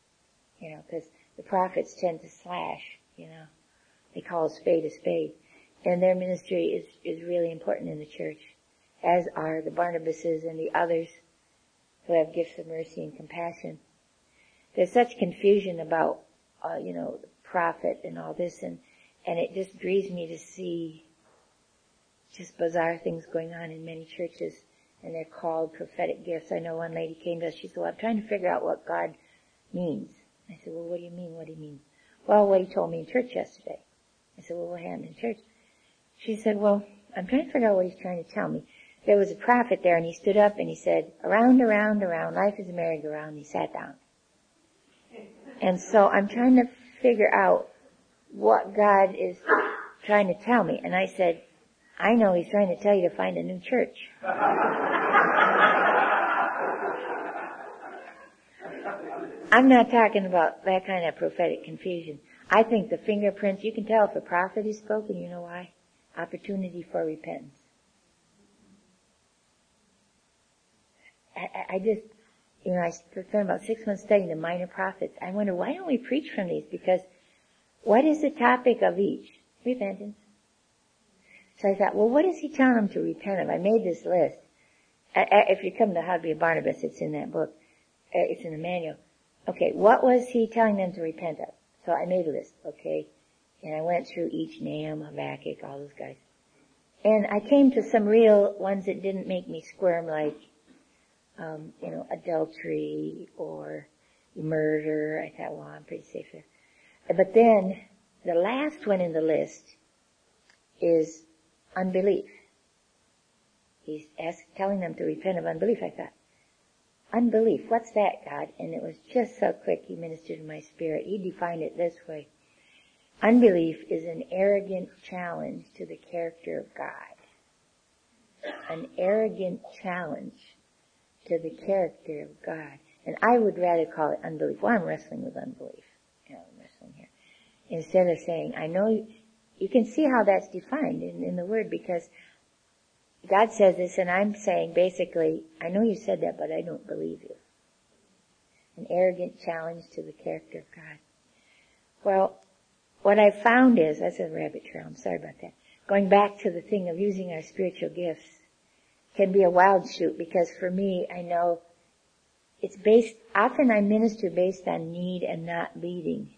You know, because the prophets tend to slash, you know. They call a spade a spade. And their ministry is really important in the church, as are the Barnabases and the others who have gifts of mercy and compassion. There's such confusion about, the prophet and all this, and it just grieves me to see just bizarre things going on in many churches, and they're called prophetic gifts. I know one lady came to us, she said, well, I'm trying to figure out what God means. I said, well, what do you mean? What do you mean? Well, what he told me in church yesterday. I said, well, what happened in church? She said, well, I'm trying to figure out what he's trying to tell me. There was a prophet there, and he stood up and he said, around, around, around, life is a merry-go-round, and he sat down. And so I'm trying to figure out what God is trying to tell me. And I said, I know he's trying to tell you to find a new church. I'm not talking about that kind of prophetic confusion. I think the fingerprints, you can tell if a prophet is spoken, you know why? Opportunity for repentance. I just, I spent about 6 months studying the minor prophets. I wonder, why don't we preach from these? Because what is the topic of each? Repentance. So I thought, well, what is he telling them to repent of? I made this list. If you come to How to Be a Barnabas, it's in that book. It's in the manual. Okay, what was he telling them to repent of? So I made a list, okay? And I went through each, Nahum, Habakkuk, all those guys. And I came to some real ones that didn't make me squirm, like, adultery or murder. I thought, well, I'm pretty safe there. But then, the last one in the list is unbelief. He's telling them to repent of unbelief. I thought, unbelief, what's that, God? And it was just so quick, he ministered in my spirit. He defined it this way. Unbelief is an arrogant challenge to the character of God. An arrogant challenge to the character of God. And I would rather call it unbelief. Well, I'm wrestling with unbelief. I'm wrestling here. Instead of saying, I know you can see how that's defined in the word, because God says this, and I'm saying basically, I know you said that, but I don't believe you. An arrogant challenge to the character of God. Well, what I found is, that's a rabbit trail, I'm sorry about that. Going back to the thing of using our spiritual gifts can be a wild shoot, because for me, I know it's often I minister based on need and not leading.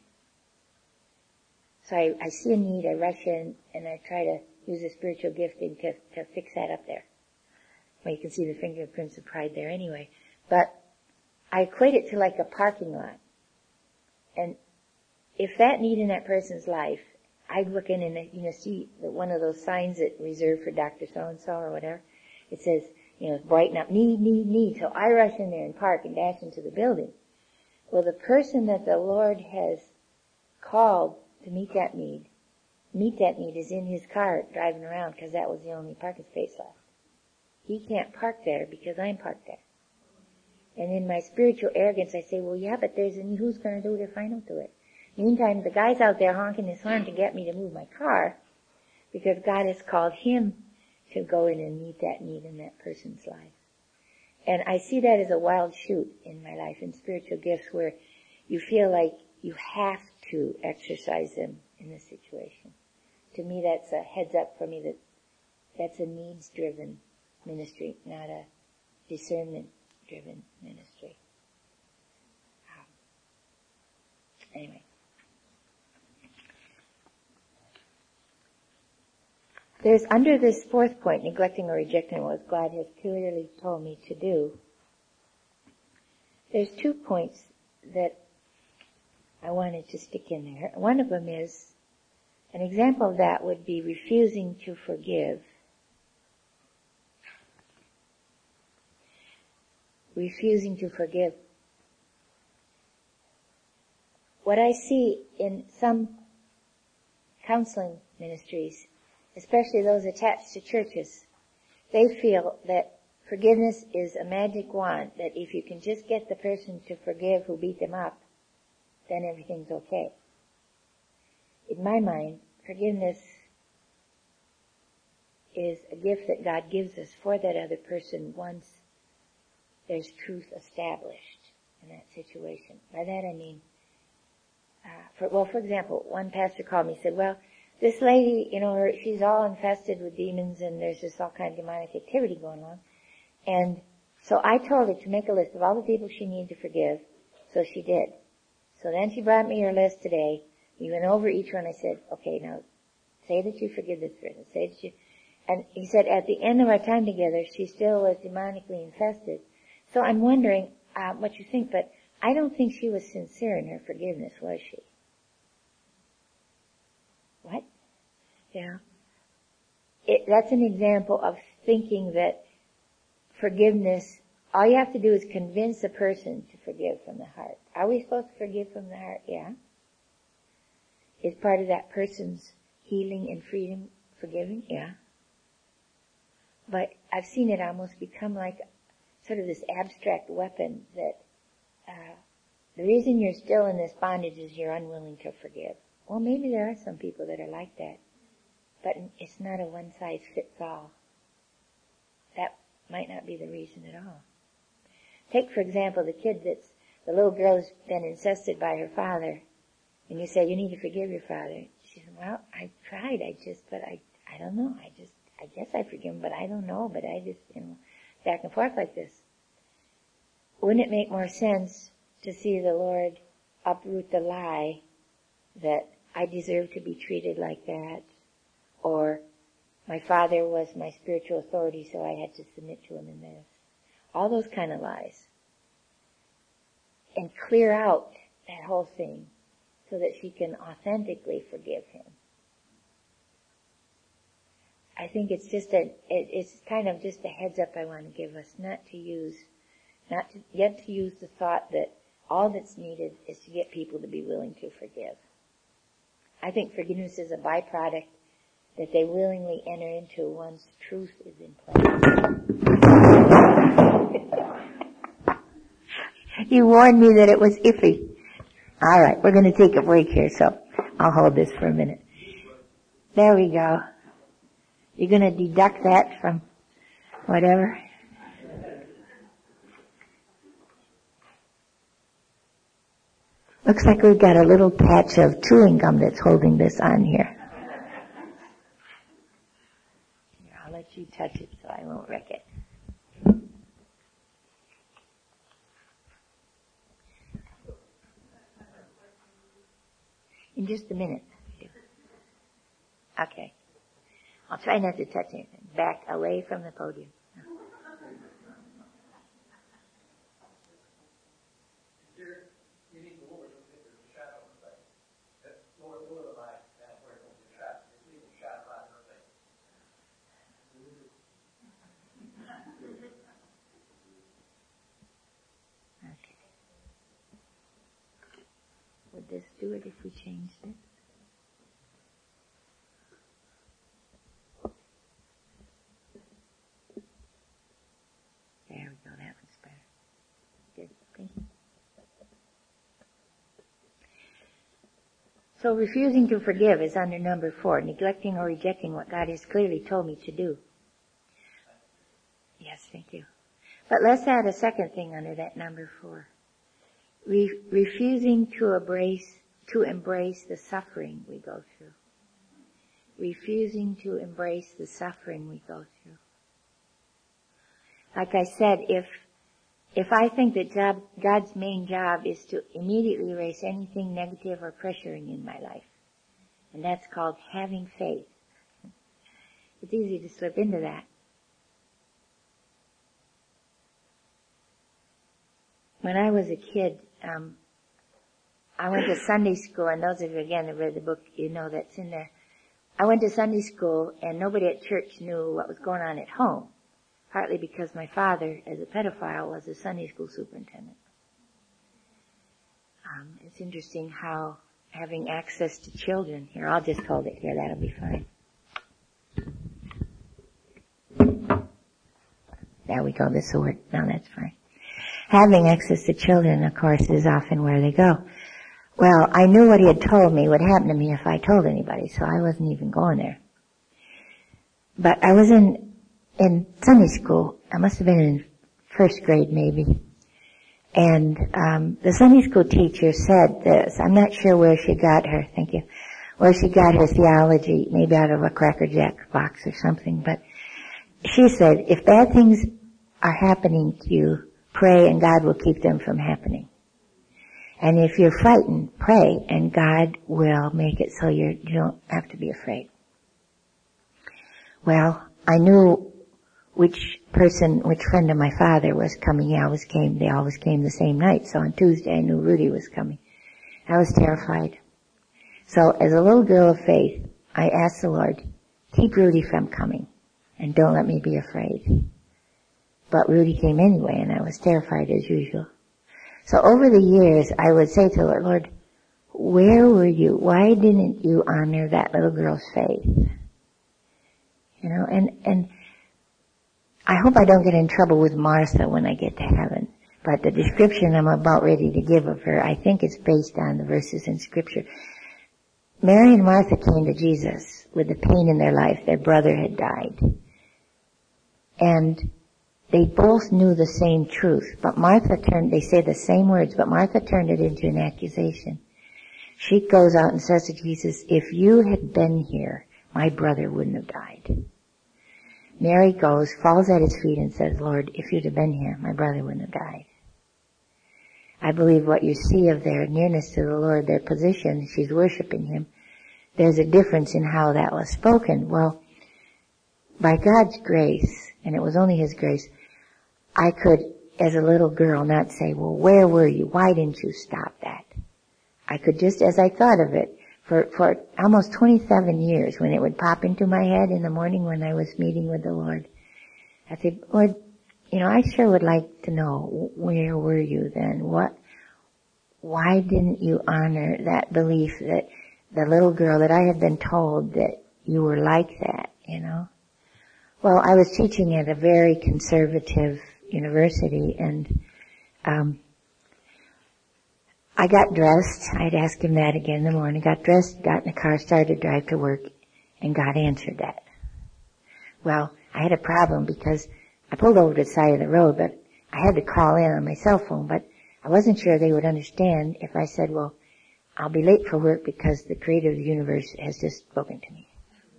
So I see a need, I rush in, and I try to use a spiritual gifting to fix that up there. Well, you can see the fingerprints of pride there anyway. But I equate it to like a parking lot. And if that need in that person's life, I'd look in and, see one of those signs that reserved for Dr. So-and-so or whatever. It says, brighten up, need. So I rush in there and park and dash into the building. Well, the person that the Lord has called to meet that need is in his car driving around, because that was the only parking space left. He can't park there because I'm parked there. And in my spiritual arrogance, I say, well, yeah, but there's a need. Who's going to do it if I don't do it? Meantime, the guy's out there honking his horn to get me to move my car, because God has called him to go in and meet that need in that person's life. And I see that as a wild shoot in my life, in spiritual gifts, where you feel like you have to exercise them in this situation. To me, that's a heads up for me that that's a needs-driven ministry, not a discernment-driven ministry. Anyway. There's, under this fourth point, neglecting or rejecting what God has clearly told me to do, there's 2 points that I wanted to stick in there. One of them is, an example of that would be refusing to forgive. Refusing to forgive. What I see in some counseling ministries, especially those attached to churches, they feel that forgiveness is a magic wand, that if you can just get the person to forgive who beat them up, then everything's okay. In my mind, forgiveness is a gift that God gives us for that other person once there's truth established in that situation. By that I mean, for example, one pastor called me and said, well, this lady, she's all infested with demons and there's just all kind of demonic activity going on. And so I told her to make a list of all the people she needed to forgive. So she did. So then she brought me her list today. We went over each one. I said, okay, now say that you forgive this person. Say that you, and he said at the end of our time together, she still was demonically infested. So I'm wondering what you think, but I don't think she was sincere in her forgiveness, was she? What? Yeah. That's an example of thinking that forgiveness, all you have to do is convince a person to forgive from the heart. Are we supposed to forgive from the heart? Yeah. Is part of that person's healing and freedom forgiving? Yeah. But I've seen it almost become like sort of this abstract weapon that the reason you're still in this bondage is you're unwilling to forgive. Well, maybe there are some people that are like that, but it's not a one-size-fits-all. That might not be the reason at all. Take, for example, the little girl who's been incested by her father, and you say, you need to forgive your father. She said, well, I tried, but I don't know, I guess I forgive him, but I don't know, but I just, back and forth like this. Wouldn't it make more sense to see the Lord uproot the lie that I deserve to be treated like that, or my father was my spiritual authority, so I had to submit to him in this. All those kind of lies. And clear out that whole thing so that she can authentically forgive him. I think it's kind of just a heads up I want to give us, not to use the thought that all that's needed is to get people to be willing to forgive. I think forgiveness is a byproduct that they willingly enter into once truth is in place. You warned me that it was iffy. All right, we're going to take a break here, so I'll hold this for a minute. There we go. You're going to deduct that from whatever? Looks like we've got a little patch of chewing gum that's holding this on here. I'll let you touch it so I won't wreck it. In just a minute. Okay. I'll try not to touch anything. Back away from the podium. Okay. Would this do it if we changed it? There we go, that one's better. Good, thank you. So refusing to forgive is under number 4, neglecting or rejecting what God has clearly told me to do. Yes, thank you. But let's add a second thing under that number 4. Refusing to embrace the suffering we go through. Refusing to embrace the suffering we go through. Like I said, if I think that God's main job is to immediately erase anything negative or pressuring in my life, and that's called having faith, it's easy to slip into that. When I was a kid, I went to Sunday school, and those of you, again, that read the book, you know that's in there. I went to Sunday school, and nobody at church knew what was going on at home, partly because my father, as a pedophile, was a Sunday school superintendent. It's interesting how having access to children, here, I'll just hold it here, that'll be fine. There we go, this will work. No, that's fine. Having access to children, of course, is often where they go. Well, I knew what he had told me would happen to me if I told anybody, so I wasn't even going there. But I was in Sunday school. I must have been in first grade maybe. And the Sunday school teacher said this. I'm not sure where she got her, thank you. Well, she got her theology maybe out of a Cracker Jack box or something, but she said, if bad things are happening to you, pray and God will keep them from happening. And if you're frightened, pray and God will make it so you don't have to be afraid. Well, I knew which friend of my father was coming. They always came the same night. So on Tuesday I knew Rudy was coming. I was terrified. So as a little girl of faith, I asked the Lord, keep Rudy from coming and don't let me be afraid. But Rudy came anyway and I was terrified as usual. So over the years I would say to the Lord, Lord, where were you? Why didn't you honor that little girl's faith? You know, and I hope I don't get in trouble with Martha when I get to heaven. But the description I'm about ready to give of her, I think it's based on the verses in Scripture. Mary and Martha came to Jesus with the pain in their life. Their brother had died. And they both knew the same truth. But they say the same words, but Martha turned it into an accusation. She goes out and says to Jesus, if you had been here, my brother wouldn't have died. Mary goes, falls at his feet and says, Lord, if you'd have been here, my brother wouldn't have died. I believe what you see of their nearness to the Lord, their position, she's worshiping Him, there's a difference in how that was spoken. Well, by God's grace, and it was only His grace, I could, as a little girl, not say, well, where were you? Why didn't you stop that? I could just, as I thought of it, for almost 27 years, when it would pop into my head in the morning when I was meeting with the Lord, I'd say, Lord, I sure would like to know, where were you then? Why didn't you honor that belief that the little girl that I had been told that you were like that, Well, I was teaching at a very conservative university and, I got dressed. I'd ask him that again in the morning. Got dressed, got in the car, started to drive to work, and God answered that. Well, I had a problem because I pulled over to the side of the road, but I had to call in on my cell phone, but I wasn't sure they would understand if I said, well, I'll be late for work because the creator of the universe has just spoken to me.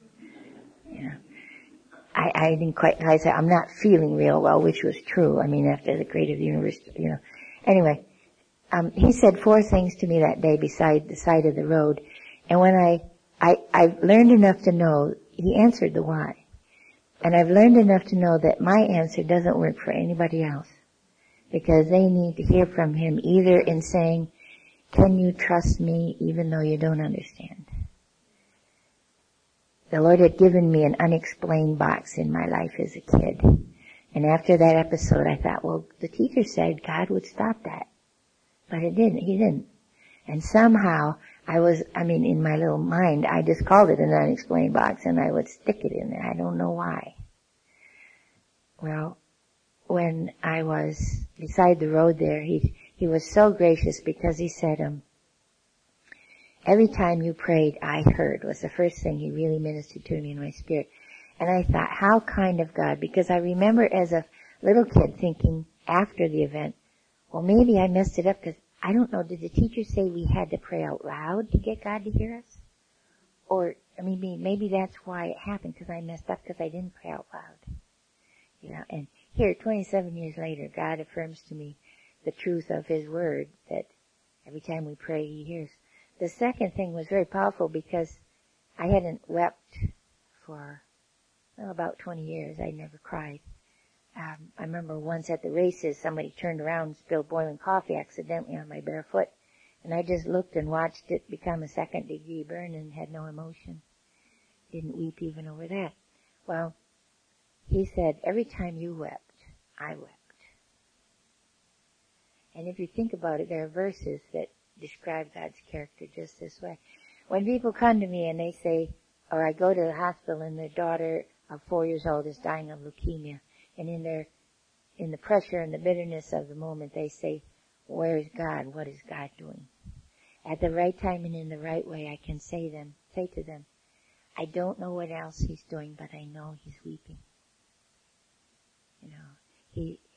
I didn't quite, I said, I'm not feeling real well, which was true. After the creator of the universe, Anyway, he said 4 things to me that day beside the side of the road. And when I learned enough to know, he answered the why. And I've learned enough to know that my answer doesn't work for anybody else. Because they need to hear from him either in saying, can you trust me even though you don't understand? The Lord had given me an unexplained box in my life as a kid. And after that episode I thought, well, the teacher said God would stop that. But it didn't. He didn't. And somehow in my little mind, I just called it an unexplained box and I would stick it in there. I don't know why. Well, when I was beside the road there, he was so gracious because he said, every time you prayed, I heard, was the first thing he really ministered to me in my spirit. And I thought, how kind of God, because I remember as a little kid thinking after the event, well, maybe I messed it up because, I don't know, did the teacher say we had to pray out loud to get God to hear us? Or, maybe that's why it happened, because I messed up because I didn't pray out loud. And here, 27 years later, God affirms to me the truth of His Word, that every time we pray, He hears. The second thing was very powerful because I hadn't wept for, about 20 years. I never cried. I remember once at the races, somebody turned around and spilled boiling coffee accidentally on my bare foot. And I just looked and watched it become a 2nd-degree burn and had no emotion. Didn't weep even over that. Well, he said, every time you wept, I wept. And if you think about it, there are verses that describe God's character just this way. When people come to me and they say, or I go to the hospital and their daughter of 4 years old is dying of leukemia, and in the pressure and the bitterness of the moment, they say, where is God? What is God doing? At the right time and in the right way, I can say to them, I don't know what else He's doing, but I know He's weeping.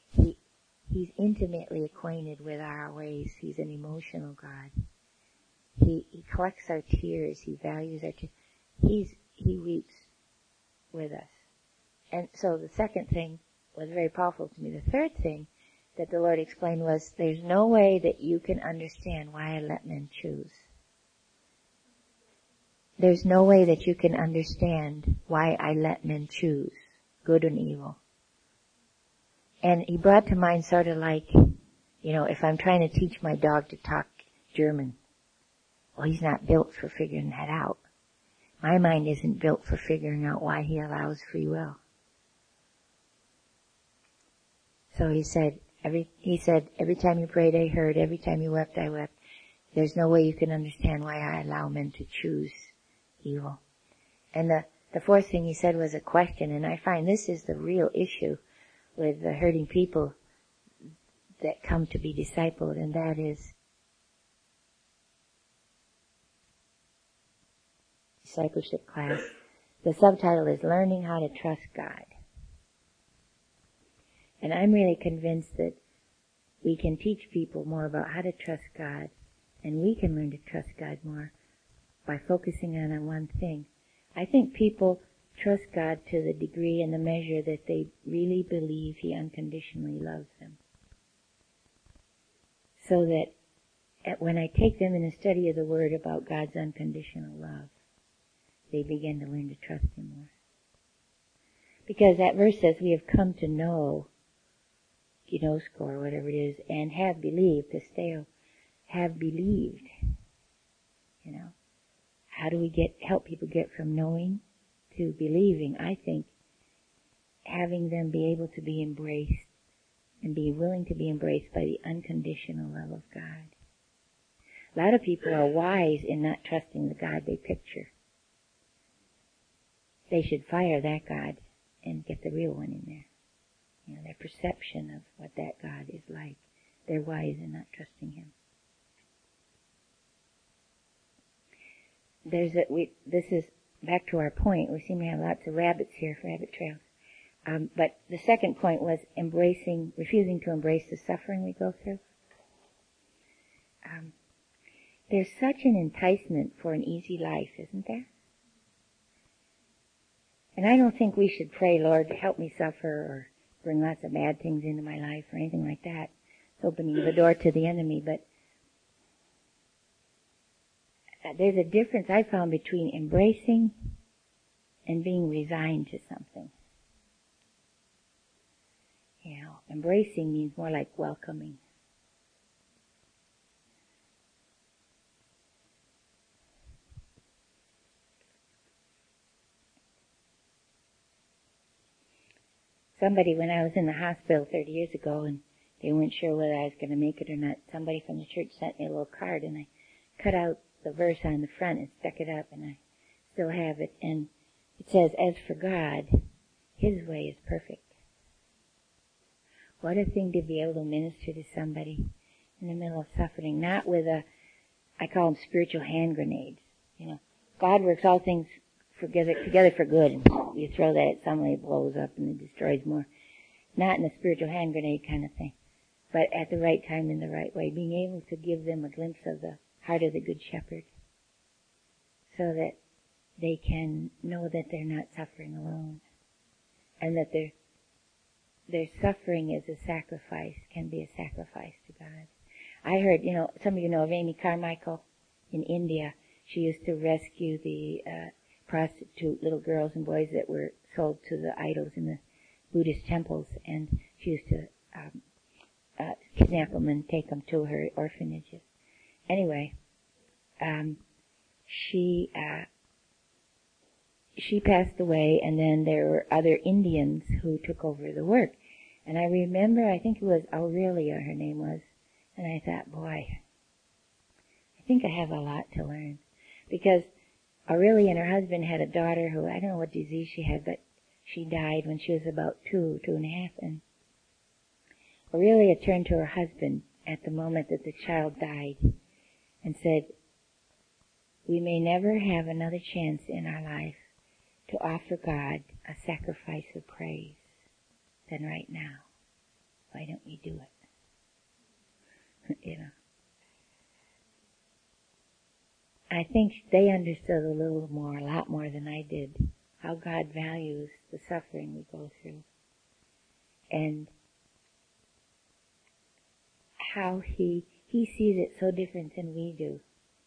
He's intimately acquainted with our ways. He's an emotional God. He collects our tears. He values our tears. He weeps with us. And so the second thing was very powerful to me. The third thing that the Lord explained was, there's no way that you can understand why I let men choose. There's no way that you can understand why I let men choose good and evil. And he brought to mind sort of like, if I'm trying to teach my dog to talk German, well, he's not built for figuring that out. My mind isn't built for figuring out why he allows free will. So he said, every time you prayed, I heard. Every time you wept, I wept. There's no way you can understand why I allow men to choose evil. And the fourth thing he said was a question, and I find this is the real issue with the hurting people that come to be discipled, and that is discipleship class. The subtitle is Learning How to Trust God. And I'm really convinced that we can teach people more about how to trust God, and we can learn to trust God more by focusing on one thing. I think people trust God to the degree and the measure that they really believe He unconditionally loves them. So that when I take them in a study of the Word about God's unconditional love, they begin to learn to trust Him more. Because that verse says we have come to know, or whatever it is, and have believed, pisteo, have believed. How do we help people get from knowing to believing? I think having them be able to be embraced and be willing to be embraced by the unconditional love of God. A lot of people are wise in not trusting the God they picture. They should fire that God and get the real one in there. Their perception of what that God is like. They're wise in not trusting Him. This is back to our point. We seem to have lots of rabbits here, rabbit trails. But the second point was refusing to embrace the suffering we go through. There's such an enticement for an easy life, isn't there? And I don't think we should pray, Lord, help me suffer, or bring lots of bad things into my life, or anything like that. It's opening the door to the enemy, but there's a difference I found between embracing and being resigned to something. Embracing means more like welcoming. Somebody, when I was in the hospital 30 years ago, and they weren't sure whether I was going to make it or not, somebody from the church sent me a little card, and I cut out the verse on the front and stuck it up, and I still have it. And it says, as for God, His way is perfect. What a thing to be able to minister to somebody in the middle of suffering, not with I call them spiritual hand grenades. God works all things together for good, and you throw that at somebody, it blows up and it destroys more. Not in a spiritual hand grenade kind of thing, but at the right time in the right way, being able to give them a glimpse of the heart of the Good Shepherd, so that they can know that they're not suffering alone, and that their suffering is a sacrifice, can be a sacrifice to God. I heard, some of you know of Amy Carmichael in India. She used to rescue the prostitute little girls and boys that were sold to the idols in the Buddhist temples, and she used to kidnap them and take them to her orphanages. Anyway, she passed away, and then there were other Indians who took over the work. And I remember, I think it was Aurelia, her name was, and I thought, boy, I think I have a lot to learn. Because Aurelia and her husband had a daughter who, I don't know what disease she had, but she died when she was about 2.5, and Aurelia turned to her husband at the moment that the child died and said, we may never have another chance in our life to offer God a sacrifice of praise than right now. Why don't we do it? I think they understood a lot more than I did, how God values the suffering we go through. And how he sees it so different than we do.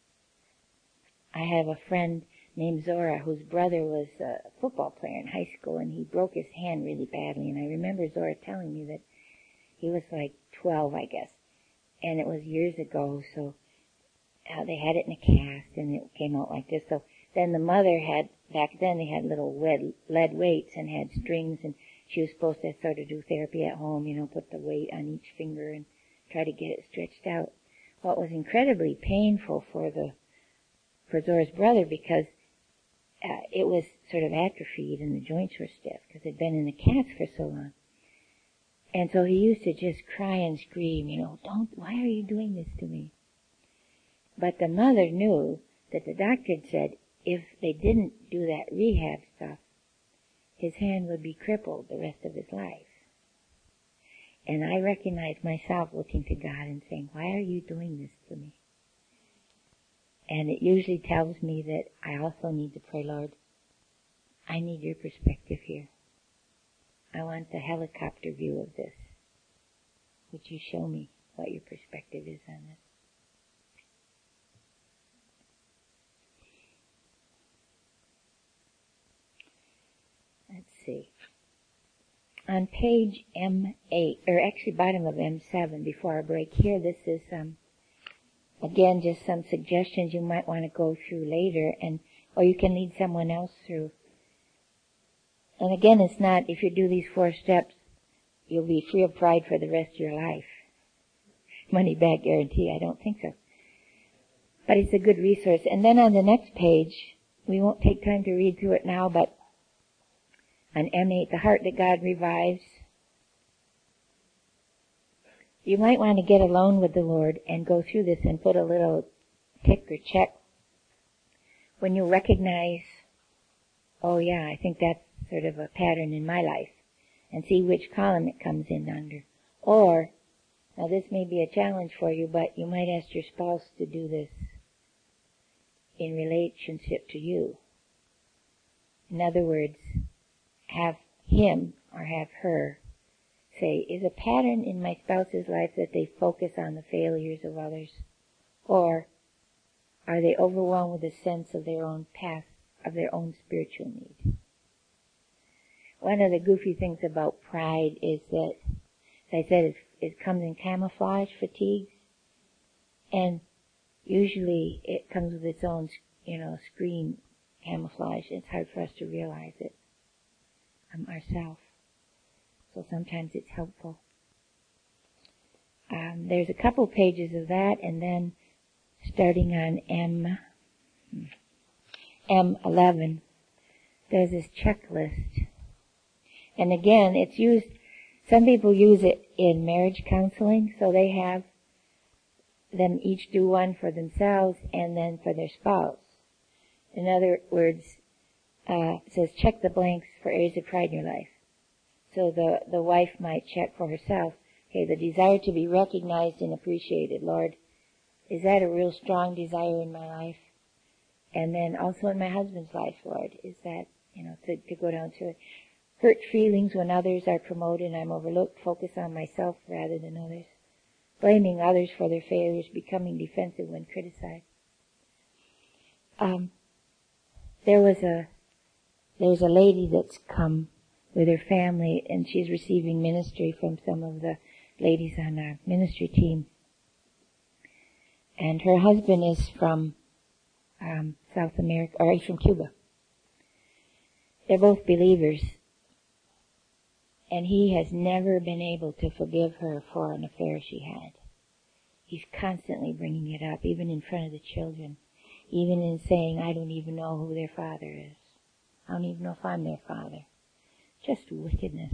I have a friend named Zora whose brother was a football player in high school, and he broke his hand really badly. And I remember Zora telling me that he was like 12, I guess. And it was years ago, so they had it in a cast, and it came out like this. So then the mother back then they had little lead weights and had strings, and she was supposed to sort of do therapy at home, put the weight on each finger and try to get it stretched out. Well, it was incredibly painful for Zora's brother because it was sort of atrophied and the joints were stiff because it had been in the cast for so long. And so he used to just cry and scream, why are you doing this to me? But the mother knew that the doctor had said if they didn't do that rehab stuff, his hand would be crippled the rest of his life. And I recognized myself looking to God and saying, why are you doing this to me? And it usually tells me that I also need to pray, Lord, I need your perspective here. I want the helicopter view of this. Would you show me what your perspective is on this? Let's see. On page M8, or actually bottom of M7 before our break here, this is, again, just some suggestions you might want to go through later, or you can lead someone else through. And again, it's not, if you do these 4 steps, you'll be free of pride for the rest of your life. Money back guarantee, I don't think so. But it's a good resource. And then on the next page, we won't take time to read through it now, but on M8, the heart that God revives. You might want to get alone with the Lord and go through this and put a little tick or check when you recognize, oh yeah, I think that's sort of a pattern in my life, and see which column it comes in under. Or, now this may be a challenge for you, but you might ask your spouse to do this in relationship to you. In other words, have him or have her say, is a pattern in my spouse's life that they focus on the failures of others? Or are they overwhelmed with a sense of their own path, of their own spiritual need? One of the goofy things about pride is that, as I said, it comes in camouflage fatigues. And usually it comes with its own, screen camouflage. It's hard for us to realize it ourselves. So sometimes it's helpful. There's a couple pages of that, and then starting on M11, there's this checklist. And again, it's used, some people use it in marriage counseling, so they have them each do one for themselves and then for their spouse. In other words, it says check the blanks for areas of pride in your life. So the wife might check for herself, okay, the desire to be recognized and appreciated. Lord, is that a real strong desire in my life? And then also in my husband's life, Lord, is that, to go down to it. Hurt feelings when others are promoted and I'm overlooked, focus on myself rather than others. Blaming others for their failures, becoming defensive when criticized. There's a lady that's come with her family, and she's receiving ministry from some of the ladies on our ministry team. And her husband is from South America, or he's from Cuba. They're both believers. And he has never been able to forgive her for an affair she had. He's constantly bringing it up, even in front of the children. Even in saying, I don't even know who their father is. I don't even know if I'm their father. Just wickedness.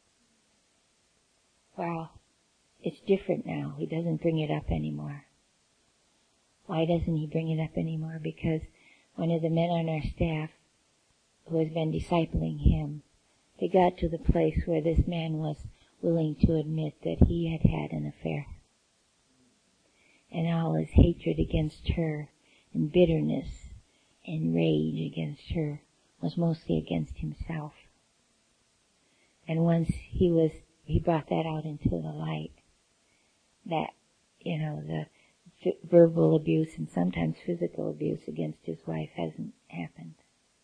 Well, it's different now. He doesn't bring it up anymore. Why doesn't he bring it up anymore? Because one of the men on our staff who has been discipling him, they got to the place where this man was willing to admit that he had had an affair. And all his hatred against her and bitterness and rage against her was mostly against himself. And once he brought that out into the light, that, the verbal abuse and sometimes physical abuse against his wife hasn't happened.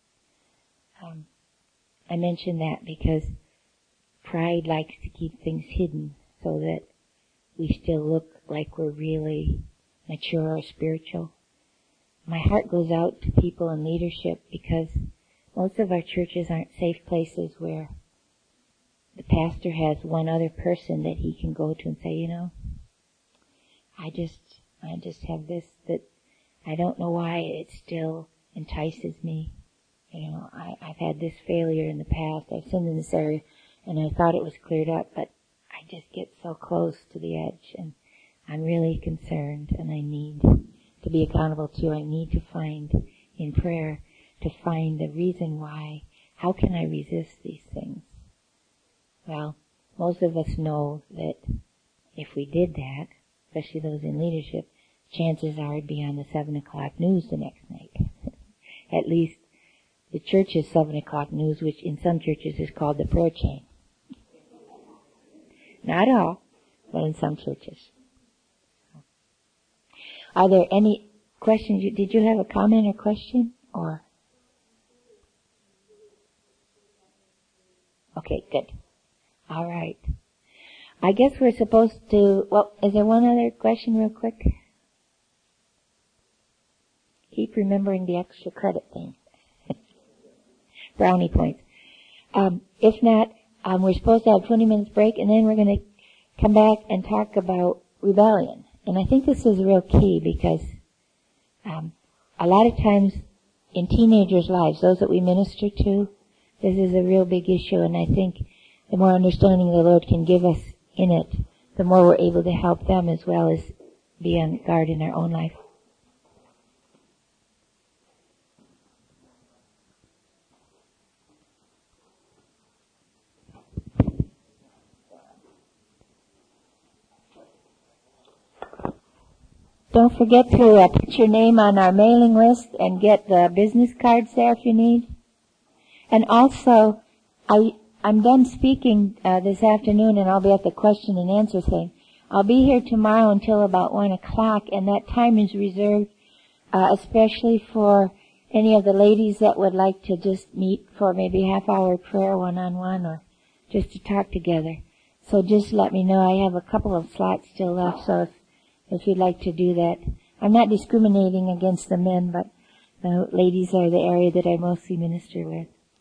I mention that because pride likes to keep things hidden so that we still look like we're really mature or spiritual. My heart goes out to people in leadership because most of our churches aren't safe places where the pastor has one other person that he can go to and say, I just have this that I don't know why it still entices me. I've had this failure in the past. I've sinned in this area and I thought it was cleared up, but I just get so close to the edge and I'm really concerned and I need to be accountable to you. I need to find in prayer to find the reason why. How can I resist these things? Well, most of us know that if we did that, especially those in leadership, chances are it'd be on the 7 o'clock news the next night. At least the church's 7 o'clock news, which in some churches is called the prayer chain. Not all, but in some churches. Are there any questions? Did you have a comment or question? Or? Okay, good. All right. I guess we're supposed to, is there one other question real quick? Keep remembering the extra credit thing. Brownie points. If not, we're supposed to have 20 minutes break and then we're going to come back and talk about rebellion. And I think this is real key because a lot of times in teenagers' lives, those that we minister to, this is a real big issue, and I think the more understanding the Lord can give us in it, the more we're able to help them as well as be on guard in our own life. Don't forget to put your name on our mailing list and get the business cards there if you need. And also, I'm done speaking this afternoon and I'll be at the question and answer thing. I'll be here tomorrow until about 1 o'clock and that time is reserved especially for any of the ladies that would like to just meet for maybe half-hour prayer one-on-one or just to talk together. So just let me know. I have a couple of slots still left, so if you'd like to do that. I'm not discriminating against the men, but the ladies are the area that I mostly minister with.